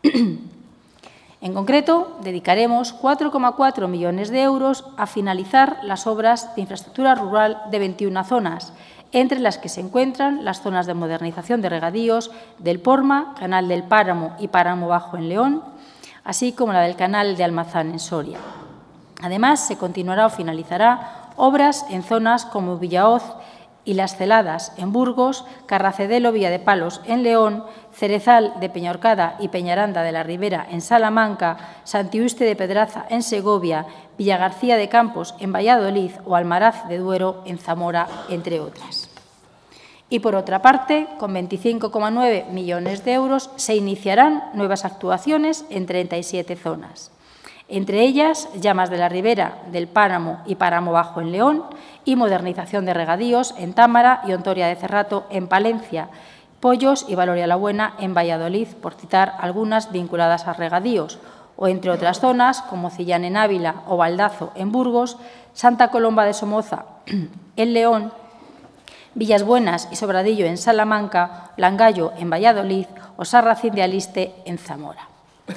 En concreto, dedicaremos cuatro coma cuatro millones de euros a finalizar las obras de infraestructura rural de veintiuna zonas, entre las que se encuentran las zonas de modernización de regadíos del Porma, Canal del Páramo y Páramo Bajo en León, así como la del Canal de Almazán en Soria. Además, se continuará o finalizará obras en zonas como Villahoz y Las Celadas en Burgos, Carracedelo, Villa de Palos en León, Cerezal de Peñaorcada y Peñaranda de la Ribera en Salamanca, Santiuste de Pedraza en Segovia, Villagarcía de Campos en Valladolid o Almaraz de Duero en Zamora, entre otras. Y, por otra parte, con veinticinco coma nueve millones de euros se iniciarán nuevas actuaciones en treinta y siete zonas. Entre ellas, Llamas de la Ribera, del Páramo y Páramo Bajo en León y modernización de regadíos en Támara y Ontoria de Cerrato en Palencia, Pollos y Valoria la Buena en Valladolid, por citar algunas vinculadas a regadíos, o entre otras zonas como Cillán en Ávila o Baldazo en Burgos, Santa Colomba de Somoza en León, Villas Buenas y Sobradillo en Salamanca, Langallo en Valladolid o Sarracín de Aliste en Zamora.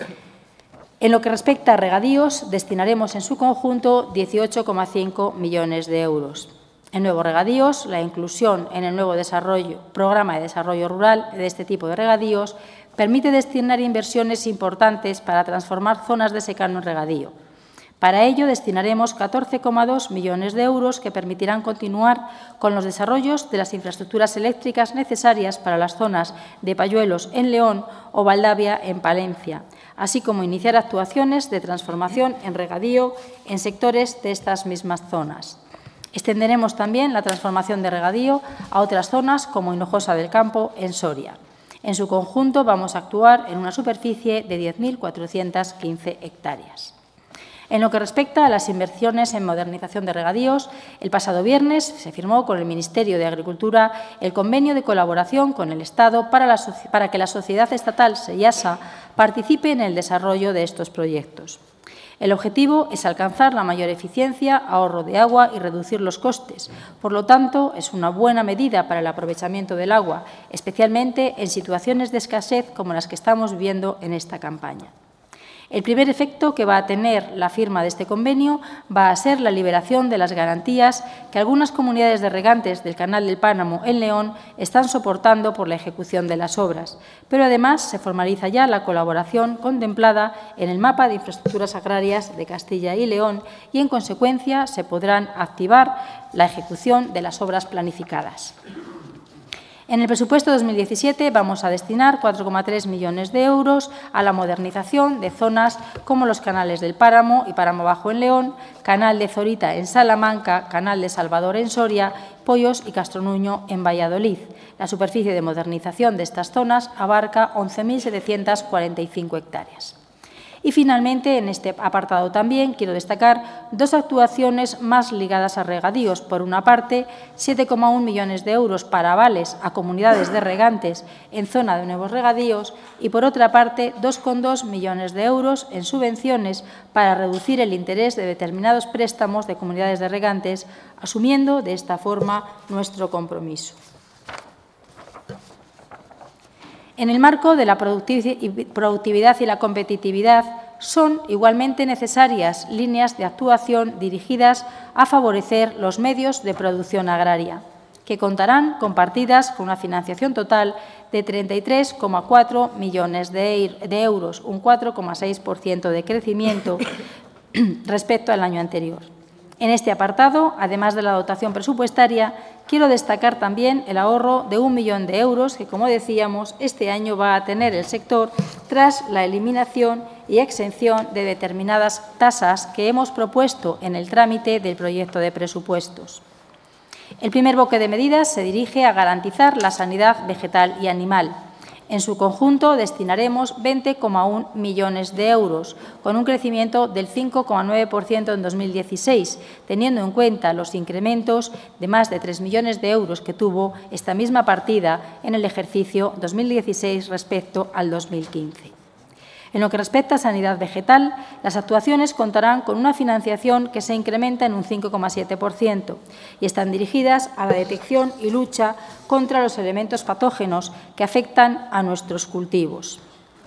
En lo que respecta a regadíos, destinaremos en su conjunto dieciocho coma cinco millones de euros. En nuevos regadíos, la inclusión en el nuevo desarrollo, programa de desarrollo rural de este tipo de regadíos permite destinar inversiones importantes para transformar zonas de secano en regadío. Para ello, destinaremos catorce coma dos millones de euros que permitirán continuar con los desarrollos de las infraestructuras eléctricas necesarias para las zonas de Payuelos en León o Valdavia en Palencia, así como iniciar actuaciones de transformación en regadío en sectores de estas mismas zonas. Extenderemos también la transformación de regadío a otras zonas como Hinojosa del Campo en Soria. En su conjunto vamos a actuar en una superficie de diez mil cuatrocientas quince hectáreas. En lo que respecta a las inversiones en modernización de regadíos, el pasado viernes se firmó con el Ministerio de Agricultura el convenio de colaboración con el Estado para, la, para que la sociedad estatal SEIASA participe en el desarrollo de estos proyectos. El objetivo es alcanzar la mayor eficiencia, ahorro de agua y reducir los costes. Por lo tanto, es una buena medida para el aprovechamiento del agua, especialmente en situaciones de escasez como las que estamos viendo en esta campaña. El primer efecto que va a tener la firma de este convenio va a ser la liberación de las garantías que algunas comunidades de regantes del Canal del Páramo en León están soportando por la ejecución de las obras, pero además se formaliza ya la colaboración contemplada en el mapa de infraestructuras agrarias de Castilla y León y, en consecuencia, se podrán activar la ejecución de las obras planificadas. En el presupuesto dos mil diecisiete vamos a destinar cuatro coma tres millones de euros a la modernización de zonas como los canales del Páramo y Páramo Bajo en León, Canal de Zorita en Salamanca, Canal de Salvador en Soria, Pollos y Castronuño en Valladolid. La superficie de modernización de estas zonas abarca once mil setecientas cuarenta y cinco hectáreas. Y, finalmente, en este apartado también quiero destacar dos actuaciones más ligadas a regadíos. Por una parte, siete coma uno millones de euros para avales a comunidades de regantes en zona de nuevos regadíos y, por otra parte, dos coma dos millones de euros en subvenciones para reducir el interés de determinados préstamos de comunidades de regantes, asumiendo de esta forma nuestro compromiso. En el marco de la productividad y la competitividad, son igualmente necesarias líneas de actuación dirigidas a favorecer los medios de producción agraria. que contarán con partidas con una financiación total de treinta y tres coma cuatro millones de euros, un cuatro coma seis por ciento de crecimiento respecto al año anterior. En este apartado, además de la dotación presupuestaria, quiero destacar también el ahorro de un millón de euros que, como decíamos, este año va a tener el sector tras la eliminación y exención de determinadas tasas que hemos propuesto en el trámite del proyecto de presupuestos. El primer bloque de medidas se dirige a garantizar la sanidad vegetal y animal. En su conjunto destinaremos veinte coma uno millones de euros, con un crecimiento del cinco coma nueve por ciento en dos mil dieciséis, teniendo en cuenta los incrementos de más de tres millones de euros que tuvo esta misma partida en el ejercicio dos mil dieciséis respecto al dos mil quince. En lo que respecta a sanidad vegetal, las actuaciones contarán con una financiación que se incrementa en un cinco coma siete por ciento y están dirigidas a la detección y lucha contra los elementos patógenos que afectan a nuestros cultivos.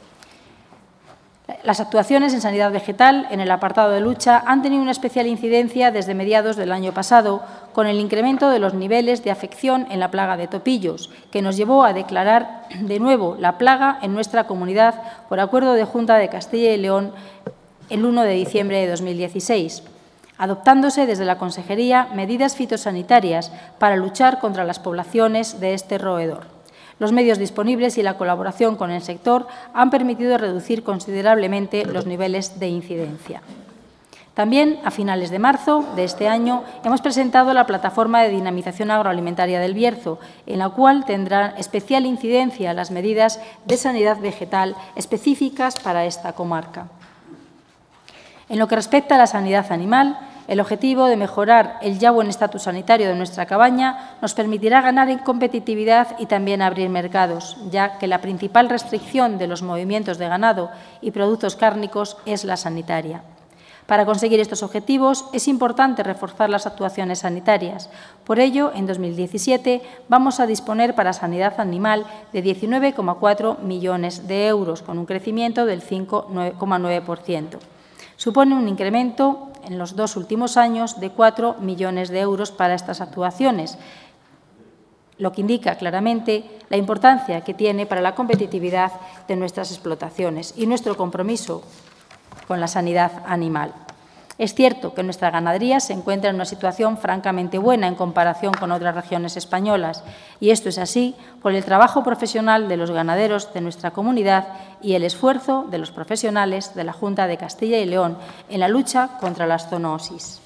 Las actuaciones en sanidad vegetal, en el apartado de lucha, han tenido una especial incidencia desde mediados del año pasado, con el incremento de los niveles de afección en la plaga de topillos, que nos llevó a declarar de nuevo la plaga en nuestra comunidad por acuerdo de Junta de Castilla y León el uno de diciembre de dos mil dieciséis, adoptándose desde la Consejería medidas fitosanitarias para luchar contra las poblaciones de este roedor. Los medios disponibles y la colaboración con el sector han permitido reducir considerablemente los niveles de incidencia. También, a finales de marzo de este año, hemos presentado la Plataforma de Dinamización Agroalimentaria del Bierzo, en la cual tendrán especial incidencia las medidas de sanidad vegetal específicas para esta comarca. En lo que respecta a la sanidad animal, el objetivo de mejorar el ya buen estatus sanitario de nuestra cabaña nos permitirá ganar en competitividad y también abrir mercados, ya que la principal restricción de los movimientos de ganado y productos cárnicos es la sanitaria. Para conseguir estos objetivos es importante reforzar las actuaciones sanitarias. Por ello, en dos mil diecisiete vamos a disponer para sanidad animal de diecinueve coma cuatro millones de euros, con un crecimiento del cinco coma nueve por ciento. Supone un incremento en los dos últimos años de cuatro millones de euros para estas actuaciones, lo que indica claramente la importancia que tiene para la competitividad de nuestras explotaciones y nuestro compromiso con la sanidad animal. Es cierto que nuestra ganadería se encuentra en una situación francamente buena en comparación con otras regiones españolas, y esto es así por el trabajo profesional de los ganaderos de nuestra comunidad y el esfuerzo de los profesionales de la Junta de Castilla y León en la lucha contra las zoonosis.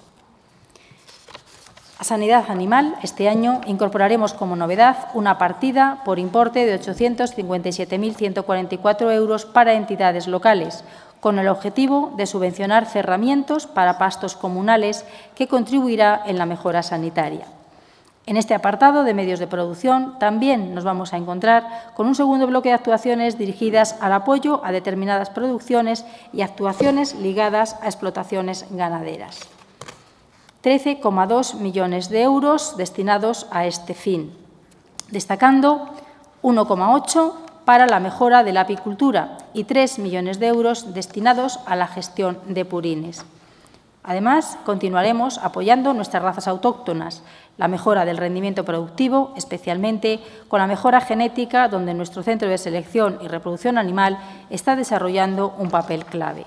A sanidad animal, este año incorporaremos como novedad una partida por importe de ochocientos cincuenta y siete mil ciento cuarenta y cuatro euros para entidades locales, con el objetivo de subvencionar cerramientos para pastos comunales que contribuirá en la mejora sanitaria. En este apartado de medios de producción también nos vamos a encontrar con un segundo bloque de actuaciones dirigidas al apoyo a determinadas producciones y actuaciones ligadas a explotaciones ganaderas. trece coma dos millones de euros destinados a este fin, destacando uno coma ocho para la mejora de la apicultura y tres millones de euros destinados a la gestión de purines. Además, continuaremos apoyando nuestras razas autóctonas, la mejora del rendimiento productivo, especialmente con la mejora genética, donde nuestro Centro de Selección y Reproducción Animal está desarrollando un papel clave.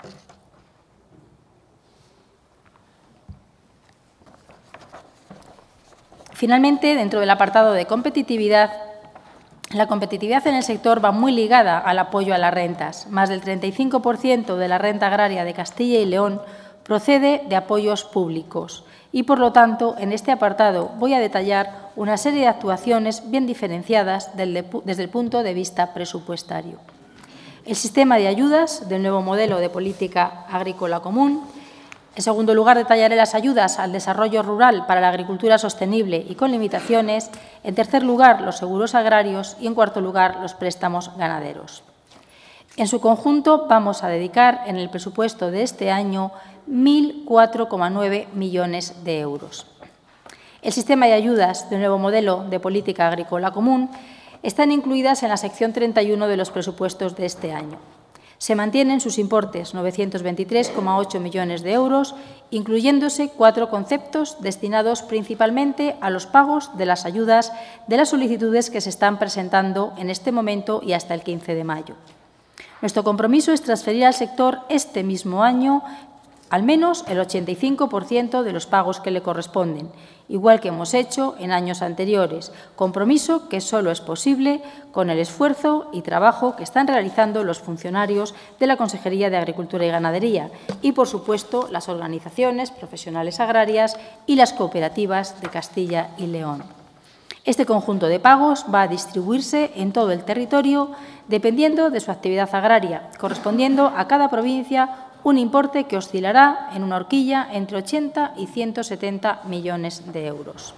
Finalmente, dentro del apartado de competitividad, la competitividad en el sector va muy ligada al apoyo a las rentas. Más del treinta y cinco por ciento de la renta agraria de Castilla y León procede de apoyos públicos y, por lo tanto, en este apartado voy a detallar una serie de actuaciones bien diferenciadas desde el punto de vista presupuestario. El sistema de ayudas del nuevo modelo de política agrícola común. En segundo lugar, detallaré las ayudas al desarrollo rural para la agricultura sostenible y con limitaciones. En tercer lugar, los seguros agrarios y, en cuarto lugar, los préstamos ganaderos. En su conjunto, vamos a dedicar en el presupuesto de este año mil cuatro coma nueve millones de euros. El sistema de ayudas del nuevo modelo de política agrícola común están incluidas en la sección treinta y uno de los presupuestos de este año. Se mantienen sus importes, novecientos veintitrés coma ocho millones de euros, incluyéndose cuatro conceptos destinados principalmente a los pagos de las ayudas de las solicitudes que se están presentando en este momento y hasta el quince de mayo. Nuestro compromiso es transferir al sector este mismo año al menos el ochenta y cinco por ciento de los pagos que le corresponden, igual que hemos hecho en años anteriores, compromiso que solo es posible con el esfuerzo y trabajo que están realizando los funcionarios de la Consejería de Agricultura y Ganadería y, por supuesto, las organizaciones profesionales agrarias y las cooperativas de Castilla y León. Este conjunto de pagos va a distribuirse en todo el territorio dependiendo de su actividad agraria, correspondiendo a cada provincia un importe que oscilará en una horquilla entre ochenta y ciento setenta millones de euros.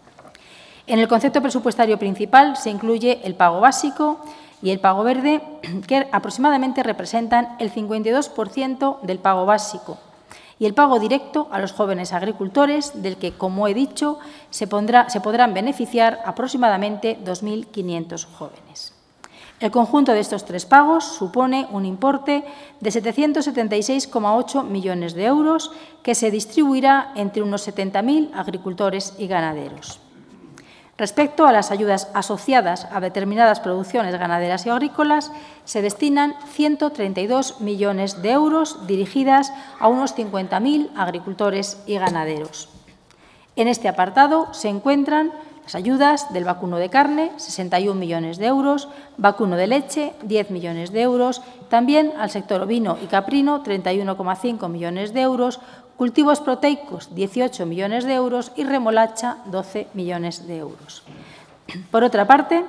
En el concepto presupuestario principal se incluye el pago básico y el pago verde, que aproximadamente representan el cincuenta y dos por ciento del pago básico, y el pago directo a los jóvenes agricultores, del que, como he dicho, se, pondrá, se podrán beneficiar aproximadamente dos mil quinientos jóvenes. El conjunto de estos tres pagos supone un importe de setecientos setenta y seis coma ocho millones de euros que se distribuirá entre unos setenta mil agricultores y ganaderos. Respecto a las ayudas asociadas a determinadas producciones ganaderas y agrícolas, se destinan ciento treinta y dos millones de euros dirigidas a unos cincuenta mil agricultores y ganaderos. En este apartado se encuentran las ayudas del vacuno de carne, sesenta y un millones de euros, vacuno de leche, diez millones de euros, también al sector ovino y caprino, treinta y uno coma cinco millones de euros, cultivos proteicos, dieciocho millones de euros y remolacha, doce millones de euros. Por otra parte,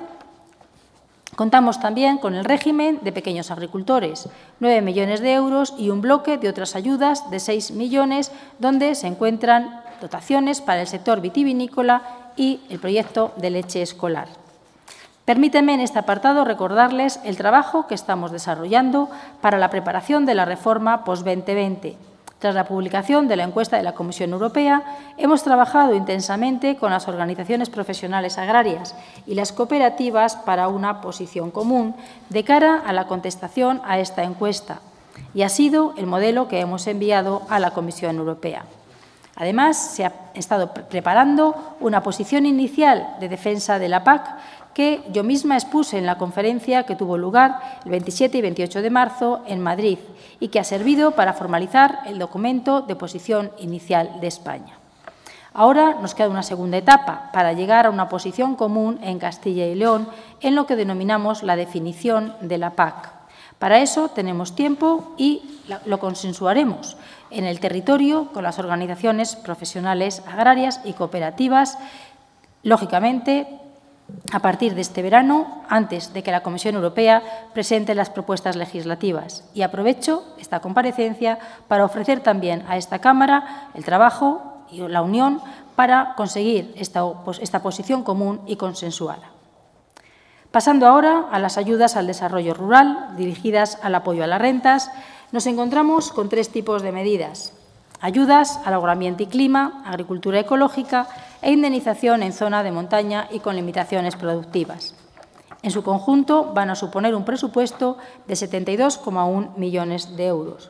contamos también con el régimen de pequeños agricultores, nueve millones de euros y un bloque de otras ayudas de seis millones, donde se encuentran dotaciones para el sector vitivinícola y el proyecto de leche escolar. Permítanme en este apartado recordarles el trabajo que estamos desarrollando para la preparación de la reforma post dos mil veinte. Tras la publicación de la encuesta de la Comisión Europea, hemos trabajado intensamente con las organizaciones profesionales agrarias y las cooperativas para una posición común de cara a la contestación a esta encuesta, y ha sido el modelo que hemos enviado a la Comisión Europea. Además, se ha estado preparando una posición inicial de defensa de la P A C que yo misma expuse en la conferencia que tuvo lugar el veintisiete y veintiocho de marzo en Madrid y que ha servido para formalizar el documento de posición inicial de España. Ahora nos queda una segunda etapa para llegar a una posición común en Castilla y León en lo que denominamos la definición de la P A C. Para eso tenemos tiempo y lo consensuaremos en el territorio con las organizaciones profesionales agrarias y cooperativas, lógicamente, a partir de este verano, antes de que la Comisión Europea presente las propuestas legislativas. Y aprovecho esta comparecencia para ofrecer también a esta Cámara el trabajo y la unión para conseguir esta, esta posición común y consensuada. Pasando ahora a las ayudas al desarrollo rural, dirigidas al apoyo a las rentas, nos encontramos con tres tipos de medidas: ayudas al agroambiente y clima, agricultura ecológica e indemnización en zona de montaña y con limitaciones productivas. En su conjunto van a suponer un presupuesto de setenta y dos coma uno millones de euros,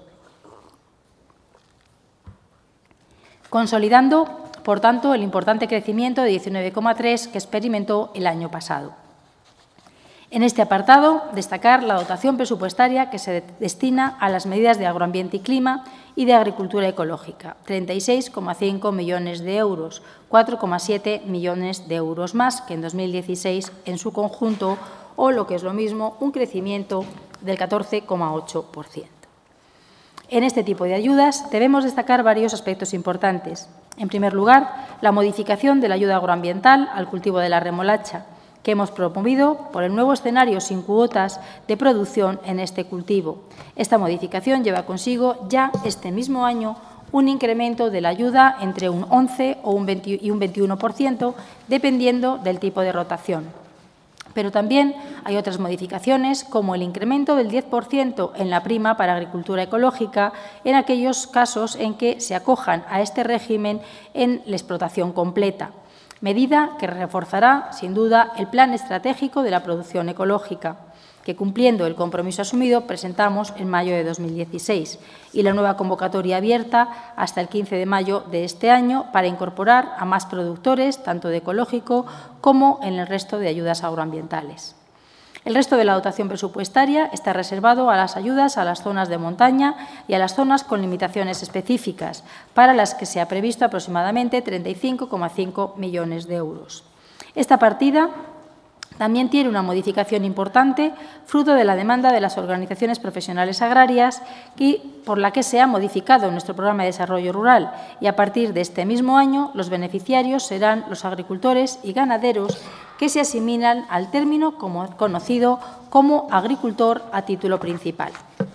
consolidando, por tanto, el importante crecimiento de diecinueve coma tres que experimentó el año pasado. En este apartado, destacar la dotación presupuestaria que se destina a las medidas de agroambiente y clima y de agricultura ecológica, treinta y seis coma cinco millones de euros, cuatro coma siete millones de euros más que en dos mil dieciséis en su conjunto, o lo que es lo mismo, un crecimiento del catorce coma ocho por ciento. En este tipo de ayudas debemos destacar varios aspectos importantes. En primer lugar, la modificación de la ayuda agroambiental al cultivo de la remolacha, que hemos promovido por el nuevo escenario sin cuotas de producción en este cultivo. Esta modificación lleva consigo ya este mismo año un incremento de la ayuda entre un once o un veinte y un veintiuno por ciento, dependiendo del tipo de rotación. Pero también hay otras modificaciones, como el incremento del diez por ciento en la prima para agricultura ecológica en aquellos casos en que se acojan a este régimen en la explotación completa, medida que reforzará, sin duda, el plan estratégico de la producción ecológica. que, cumpliendo el compromiso asumido, presentamos en mayo de dos mil dieciséis, y la nueva convocatoria abierta hasta el quince de mayo de este año para incorporar a más productores, tanto de ecológico como en el resto de ayudas agroambientales. El resto de la dotación presupuestaria está reservado a las ayudas a las zonas de montaña y a las zonas con limitaciones específicas, para las que se ha previsto aproximadamente treinta y cinco coma cinco millones de euros. Esta partida también tiene una modificación importante, fruto de la demanda de las organizaciones profesionales agrarias, y por la que se ha modificado nuestro programa de desarrollo rural, y a partir de este mismo año los beneficiarios serán los agricultores y ganaderos que se asimilan al término como, conocido como agricultor a título principal.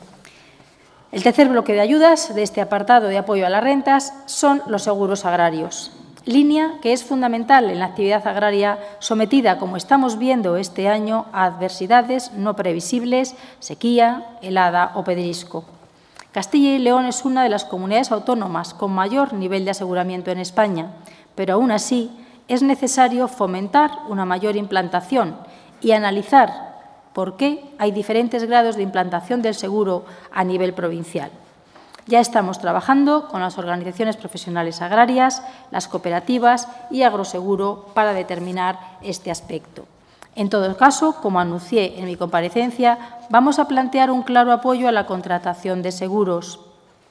El tercer bloque de ayudas de este apartado de apoyo a las rentas son los seguros agrarios, línea que es fundamental en la actividad agraria sometida, como estamos viendo este año, a adversidades no previsibles, sequía, helada o pedrisco. Castilla y León es una de las comunidades autónomas con mayor nivel de aseguramiento en España, pero aún así es necesario fomentar una mayor implantación y analizar por qué hay diferentes grados de implantación del seguro a nivel provincial. Ya estamos trabajando con las organizaciones profesionales agrarias, las cooperativas y Agroseguro para determinar este aspecto. En todo caso, como anuncié en mi comparecencia, vamos a plantear un claro apoyo a la contratación de seguros,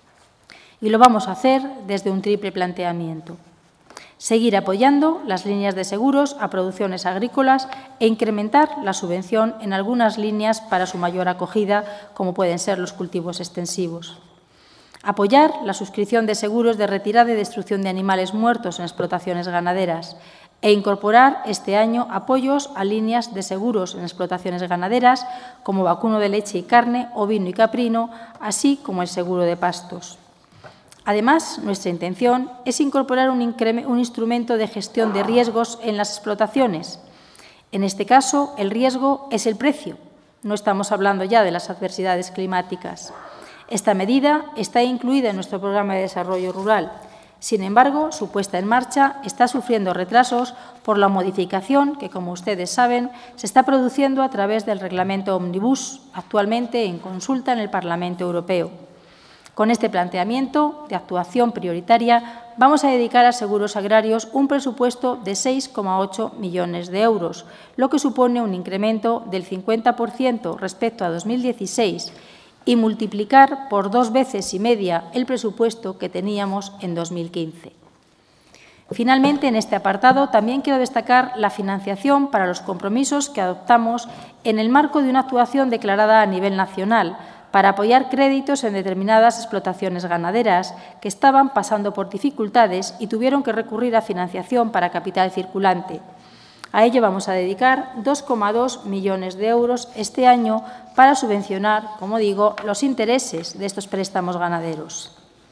y lo vamos a hacer desde un triple planteamiento. Seguir apoyando las líneas de seguros a producciones agrícolas e incrementar la subvención en algunas líneas para su mayor acogida, como pueden ser los cultivos extensivos. Apoyar la suscripción de seguros de retirada y destrucción de animales muertos en explotaciones ganaderas e incorporar este año apoyos a líneas de seguros en explotaciones ganaderas como vacuno de leche y carne, ovino y caprino, así como el seguro de pastos. Además, nuestra intención es incorporar un, un instrumento de gestión de riesgos en las explotaciones. En este caso, el riesgo es el precio. No estamos hablando ya de las adversidades climáticas. Esta medida está incluida en nuestro programa de desarrollo rural. Sin embargo, su puesta en marcha está sufriendo retrasos por la modificación que, como ustedes saben, se está produciendo a través del Reglamento Omnibus, actualmente en consulta en el Parlamento Europeo. Con este planteamiento de actuación prioritaria, vamos a dedicar a seguros agrarios un presupuesto de seis coma ocho millones de euros, lo que supone un incremento del cincuenta por ciento respecto a dos mil dieciséis, y multiplicar por dos veces y media el presupuesto que teníamos en dos mil quince. Finalmente, en este apartado también quiero destacar la financiación para los compromisos que adoptamos en el marco de una actuación declarada a nivel nacional para apoyar créditos en determinadas explotaciones ganaderas que estaban pasando por dificultades y tuvieron que recurrir a financiación para capital circulante. A ello vamos a dedicar dos coma dos millones de euros este año para subvencionar, como digo, los intereses de estos préstamos ganaderos.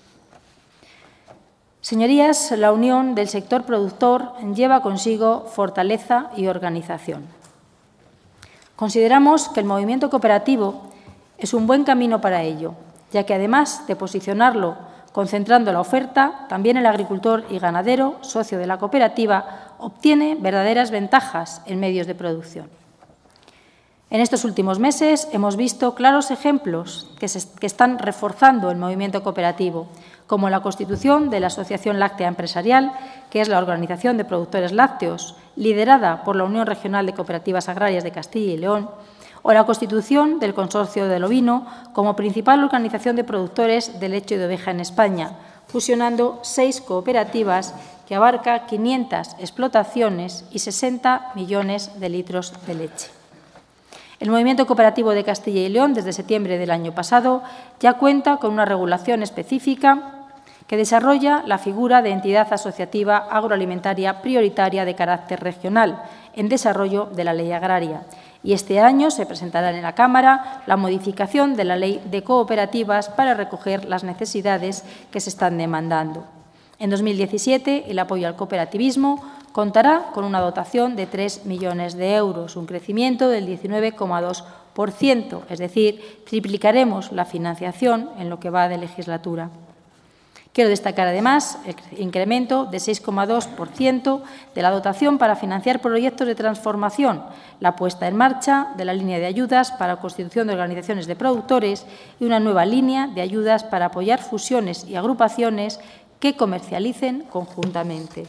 Señorías, la unión del sector productor lleva consigo fortaleza y organización. Consideramos que el movimiento cooperativo es un buen camino para ello, ya que además de posicionarlo concentrando la oferta, también el agricultor y ganadero, socio de la cooperativa, obtiene verdaderas ventajas en medios de producción. En estos últimos meses hemos visto claros ejemplos que, se, que están reforzando el movimiento cooperativo, como la constitución de la Asociación Láctea Empresarial, que es la organización de productores lácteos, liderada por la Unión Regional de Cooperativas Agrarias de Castilla y León, o la constitución del Consorcio del Ovino como principal organización de productores de leche de oveja en España, fusionando seis cooperativas que abarca quinientas explotaciones y sesenta millones de litros de leche. El Movimiento Cooperativo de Castilla y León, desde septiembre del año pasado, ya cuenta con una regulación específica que desarrolla la figura de entidad asociativa agroalimentaria prioritaria de carácter regional en desarrollo de la ley agraria. Y este año se presentará en la Cámara la modificación de la Ley de Cooperativas para recoger las necesidades que se están demandando. En dos mil diecisiete, el apoyo al cooperativismo contará con una dotación de tres millones de euros, un crecimiento del diecinueve coma dos por ciento, es decir, triplicaremos la financiación en lo que va de legislatura. Quiero destacar, además, el incremento de seis coma dos por ciento de la dotación para financiar proyectos de transformación, la puesta en marcha de la línea de ayudas para la constitución de organizaciones de productores y una nueva línea de ayudas para apoyar fusiones y agrupaciones que comercialicen conjuntamente.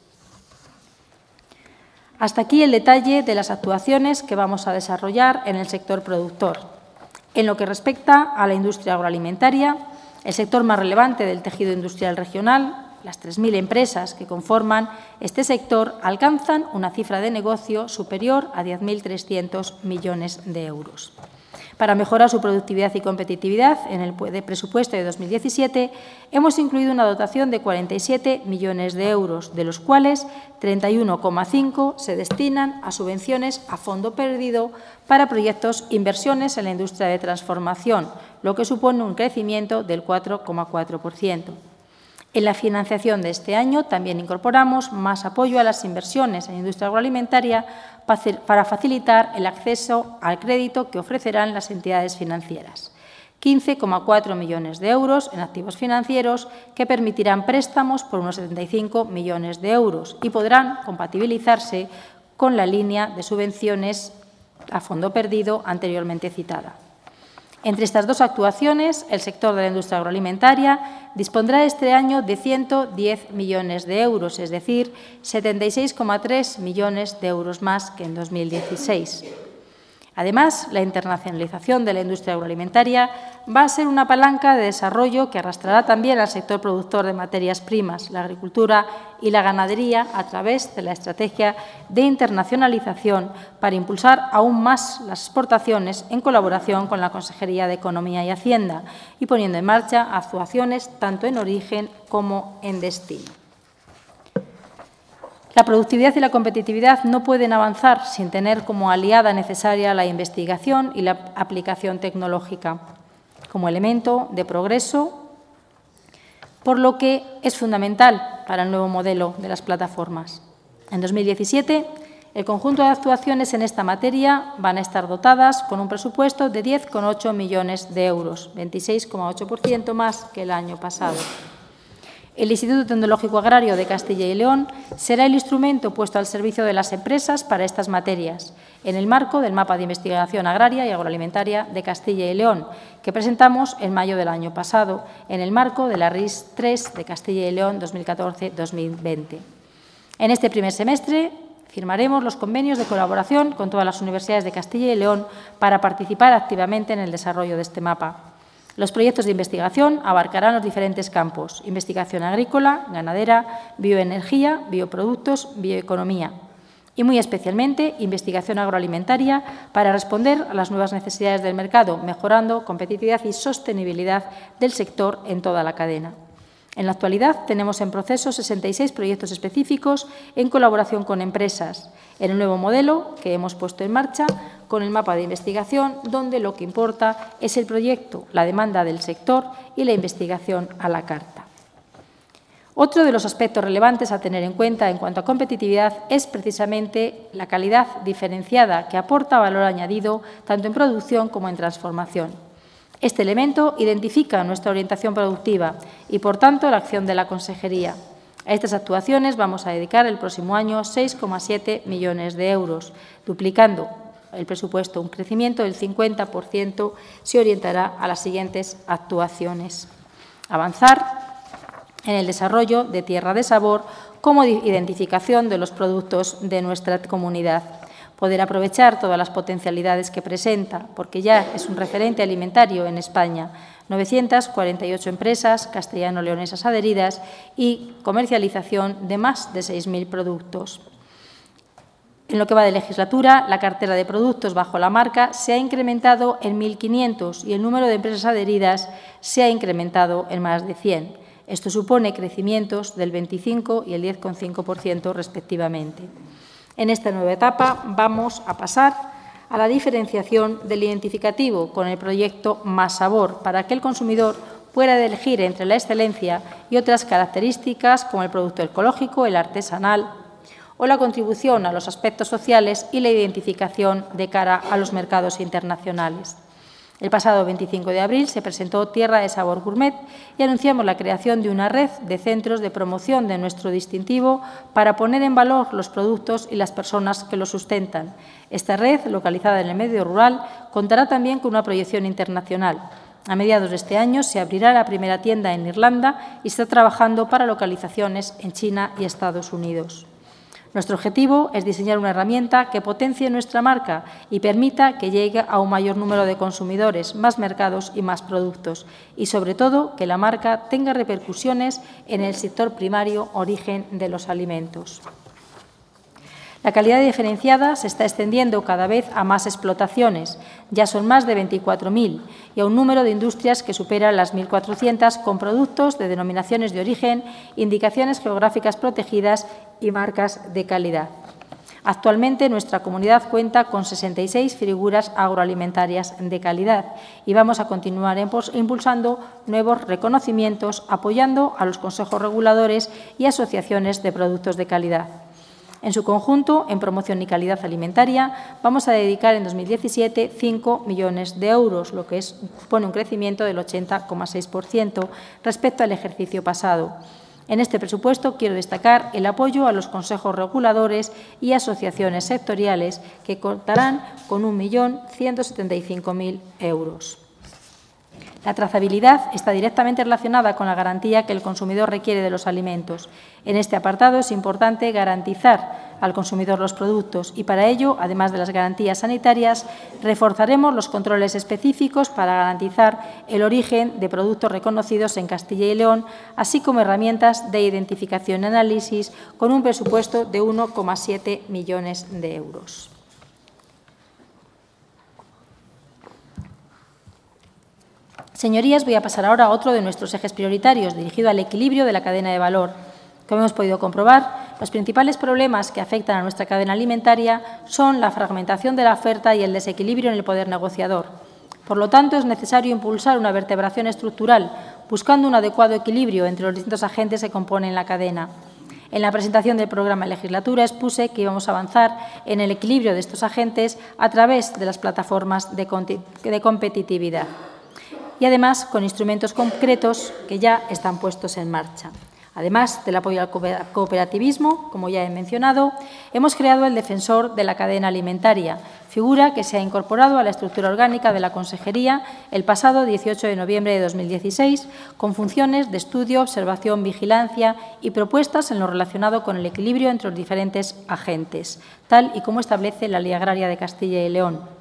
Hasta aquí el detalle de las actuaciones que vamos a desarrollar en el sector productor. En lo que respecta a la industria agroalimentaria, el sector más relevante del tejido industrial regional, las tres mil empresas que conforman este sector, alcanzan una cifra de negocio superior a diez mil trescientos millones de euros. Para mejorar su productividad y competitividad, en el presupuesto de dos mil diecisiete hemos incluido una dotación de cuarenta y siete millones de euros, de los cuales treinta y uno coma cinco se destinan a subvenciones a fondo perdido para proyectos e inversiones en la industria de transformación, lo que supone un crecimiento del cuatro coma cuatro por ciento. En la financiación de este año también incorporamos más apoyo a las inversiones en industria agroalimentaria para facilitar el acceso al crédito que ofrecerán las entidades financieras. quince coma cuatro millones de euros en activos financieros que permitirán préstamos por unos setenta y cinco millones de euros y podrán compatibilizarse con la línea de subvenciones a fondo perdido anteriormente citada. Entre estas dos actuaciones, el sector de la industria agroalimentaria dispondrá este año de ciento diez millones de euros, es decir, setenta y seis coma tres millones de euros más que en dos mil dieciséis. Además, la internacionalización de la industria agroalimentaria va a ser una palanca de desarrollo que arrastrará también al sector productor de materias primas, la agricultura y la ganadería a través de la estrategia de internacionalización para impulsar aún más las exportaciones en colaboración con la Consejería de Economía y Hacienda y poniendo en marcha actuaciones tanto en origen como en destino. La productividad y la competitividad no pueden avanzar sin tener como aliada necesaria la investigación y la aplicación tecnológica como elemento de progreso, por lo que es fundamental para el nuevo modelo de las plataformas. En dos mil diecisiete, el conjunto de actuaciones en esta materia van a estar dotadas con un presupuesto de diez coma ocho millones de euros, veintiséis coma ocho por ciento más que el año pasado. El Instituto Tecnológico Agrario de Castilla y León será el instrumento puesto al servicio de las empresas para estas materias, en el marco del Mapa de Investigación Agraria y Agroalimentaria de Castilla y León, que presentamos en mayo del año pasado, en el marco de la R I S tres de Castilla y León dos mil catorce dos mil veinte. En este primer semestre firmaremos los convenios de colaboración con todas las universidades de Castilla y León para participar activamente en el desarrollo de este mapa. Los proyectos de investigación abarcarán los diferentes campos: investigación agrícola, ganadera, bioenergía, bioproductos, bioeconomía y, muy especialmente, investigación agroalimentaria para responder a las nuevas necesidades del mercado, mejorando competitividad y sostenibilidad del sector en toda la cadena. En la actualidad tenemos en proceso sesenta y seis proyectos específicos en colaboración con empresas, en el nuevo modelo que hemos puesto en marcha con el mapa de investigación, donde lo que importa es el proyecto, la demanda del sector y la investigación a la carta. Otro de los aspectos relevantes a tener en cuenta en cuanto a competitividad es precisamente la calidad diferenciada que aporta valor añadido tanto en producción como en transformación. Este elemento identifica nuestra orientación productiva y, por tanto, la acción de la Consejería. A estas actuaciones vamos a dedicar el próximo año seis coma siete millones de euros, duplicando el presupuesto. Un crecimiento del cincuenta por ciento se orientará a las siguientes actuaciones. Avanzar en el desarrollo de Tierra de Sabor como identificación de los productos de nuestra comunidad. Poder aprovechar todas las potencialidades que presenta, porque ya es un referente alimentario en España. novecientas cuarenta y ocho empresas castellano-leonesas adheridas y comercialización de más de seis mil productos. En lo que va de legislatura, la cartera de productos bajo la marca se ha incrementado en mil quinientos y el número de empresas adheridas se ha incrementado en más de cien. Esto supone crecimientos del veinticinco y el diez coma cinco por ciento respectivamente. En esta nueva etapa vamos a pasar a la diferenciación del identificativo con el proyecto Más Sabor, para que el consumidor pueda elegir entre la excelencia y otras características como el producto ecológico, el artesanal o la contribución a los aspectos sociales y la identificación de cara a los mercados internacionales. El pasado veinticinco de abril se presentó Tierra de Sabor Gourmet y anunciamos la creación de una red de centros de promoción de nuestro distintivo para poner en valor los productos y las personas que lo sustentan. Esta red, localizada en el medio rural, contará también con una proyección internacional. A mediados de este año se abrirá la primera tienda en Irlanda y se está trabajando para localizaciones en China y Estados Unidos. Nuestro objetivo es diseñar una herramienta que potencie nuestra marca y permita que llegue a un mayor número de consumidores, más mercados y más productos, y, sobre todo, que la marca tenga repercusiones en el sector primario origen de los alimentos. La calidad diferenciada se está extendiendo cada vez a más explotaciones. Ya son más de veinticuatro mil y a un número de industrias que supera las mil cuatrocientas con productos de denominaciones de origen, indicaciones geográficas protegidas y marcas de calidad. Actualmente, nuestra comunidad cuenta con sesenta y seis figuras agroalimentarias de calidad y vamos a continuar impulsando nuevos reconocimientos, apoyando a los consejos reguladores y asociaciones de productos de calidad. En su conjunto, en promoción y calidad alimentaria, vamos a dedicar en dos mil diecisiete cinco millones de euros, lo que es, supone un crecimiento del ochenta coma seis por ciento respecto al ejercicio pasado. En este presupuesto quiero destacar el apoyo a los consejos reguladores y asociaciones sectoriales, que contarán con un millón ciento setenta y cinco mil euros. La trazabilidad está directamente relacionada con la garantía que el consumidor requiere de los alimentos. En este apartado es importante garantizar al consumidor los productos y, para ello, además de las garantías sanitarias, reforzaremos los controles específicos para garantizar el origen de productos reconocidos en Castilla y León, así como herramientas de identificación y análisis con un presupuesto de uno coma siete millones de euros. Señorías, voy a pasar ahora a otro de nuestros ejes prioritarios, dirigido al equilibrio de la cadena de valor. Como hemos podido comprobar, los principales problemas que afectan a nuestra cadena alimentaria son la fragmentación de la oferta y el desequilibrio en el poder negociador. Por lo tanto, es necesario impulsar una vertebración estructural, buscando un adecuado equilibrio entre los distintos agentes que componen la cadena. En la presentación del programa de legislatura expuse que íbamos a avanzar en el equilibrio de estos agentes a través de las plataformas de competitividad y, además, con instrumentos concretos que ya están puestos en marcha. Además del apoyo al cooperativismo, como ya he mencionado, hemos creado el Defensor de la Cadena Alimentaria, figura que se ha incorporado a la estructura orgánica de la Consejería el pasado dieciocho de noviembre de dos mil dieciséis, con funciones de estudio, observación, vigilancia y propuestas en lo relacionado con el equilibrio entre los diferentes agentes, tal y como establece la Ley Agraria de Castilla y León.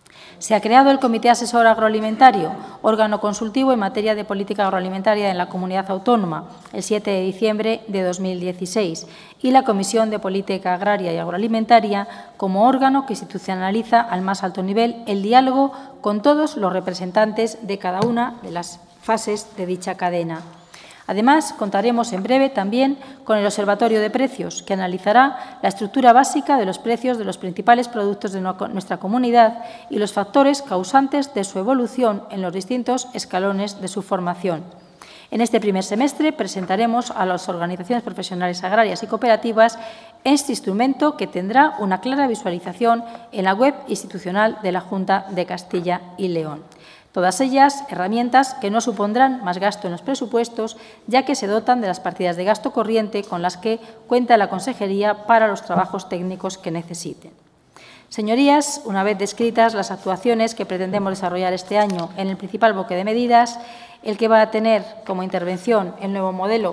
Se ha creado el Comité Asesor Agroalimentario, órgano consultivo en materia de política agroalimentaria en la Comunidad Autónoma, el siete de diciembre de dos mil dieciséis, y la Comisión de Política Agraria y Agroalimentaria como órgano que institucionaliza al más alto nivel el diálogo con todos los representantes de cada una de las fases de dicha cadena. Además, contaremos en breve también con el Observatorio de Precios, que analizará la estructura básica de los precios de los principales productos de nuestra comunidad y los factores causantes de su evolución en los distintos escalones de su formación. En este primer semestre presentaremos a las organizaciones profesionales agrarias y cooperativas este instrumento, que tendrá una clara visualización en la web institucional de la Junta de Castilla y León. Todas ellas herramientas que no supondrán más gasto en los presupuestos, ya que se dotan de las partidas de gasto corriente con las que cuenta la Consejería para los trabajos técnicos que necesiten. Señorías, una vez descritas las actuaciones que pretendemos desarrollar este año en el principal bloque de medidas, el que va a tener como intervención el nuevo modelo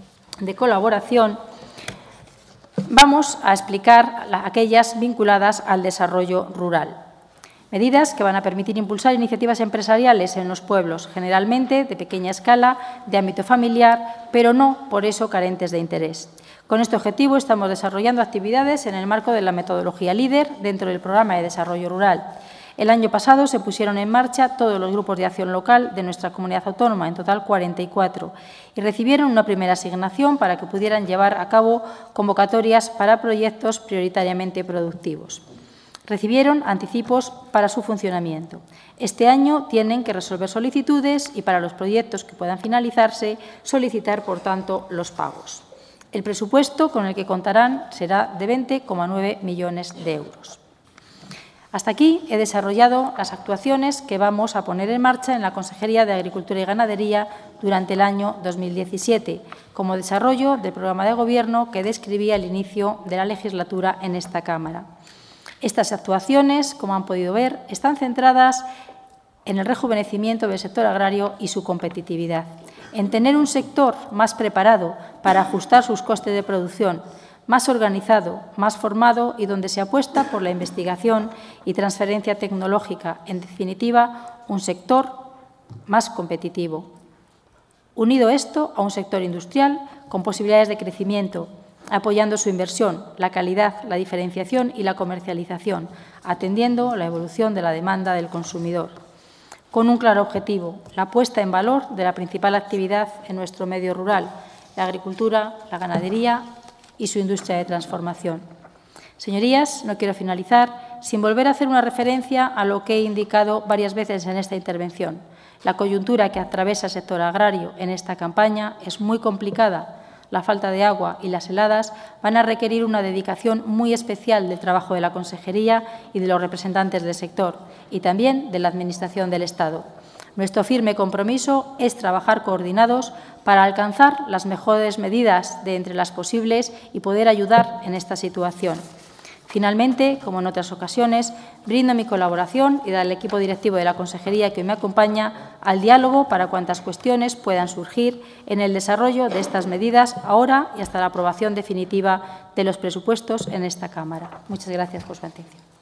de colaboración, vamos a explicar aquellas vinculadas al desarrollo rural. Medidas que van a permitir impulsar iniciativas empresariales en los pueblos, generalmente de pequeña escala, de ámbito familiar, pero no por eso carentes de interés. Con este objetivo estamos desarrollando actividades en el marco de la metodología LEADER dentro del Programa de Desarrollo Rural. El año pasado se pusieron en marcha todos los grupos de acción local de nuestra comunidad autónoma, en total cuarenta y cuatro, y recibieron una primera asignación para que pudieran llevar a cabo convocatorias para proyectos prioritariamente productivos. Recibieron anticipos para su funcionamiento. Este año tienen que resolver solicitudes y, para los proyectos que puedan finalizarse, solicitar, por tanto, los pagos. El presupuesto con el que contarán será de veinte coma nueve millones de euros. Hasta aquí he desarrollado las actuaciones que vamos a poner en marcha en la Consejería de Agricultura y Ganadería durante el año dos mil diecisiete, como desarrollo del programa de Gobierno que describí al inicio de la legislatura en esta Cámara. Estas actuaciones, como han podido ver, están centradas en el rejuvenecimiento del sector agrario y su competitividad, en tener un sector más preparado para ajustar sus costes de producción, más organizado, más formado y donde se apuesta por la investigación y transferencia tecnológica. En definitiva, un sector más competitivo. Unido esto a un sector industrial con posibilidades de crecimiento, apoyando su inversión, la calidad, la diferenciación y la comercialización, atendiendo la evolución de la demanda del consumidor. Con un claro objetivo, la puesta en valor de la principal actividad en nuestro medio rural, la agricultura, la ganadería y su industria de transformación. Señorías, no quiero finalizar sin volver a hacer una referencia a lo que he indicado varias veces en esta intervención. La coyuntura que atraviesa el sector agrario en esta campaña es muy complicada. La falta de agua y las heladas van a requerir una dedicación muy especial del trabajo de la Consejería y de los representantes del sector, y también de la Administración del Estado. Nuestro firme compromiso es trabajar coordinados para alcanzar las mejores medidas de entre las posibles y poder ayudar en esta situación. Finalmente, como en otras ocasiones, brindo mi colaboración y al equipo directivo de la Consejería que me acompaña al diálogo para cuantas cuestiones puedan surgir en el desarrollo de estas medidas ahora y hasta la aprobación definitiva de los presupuestos en esta Cámara. Muchas gracias por su atención.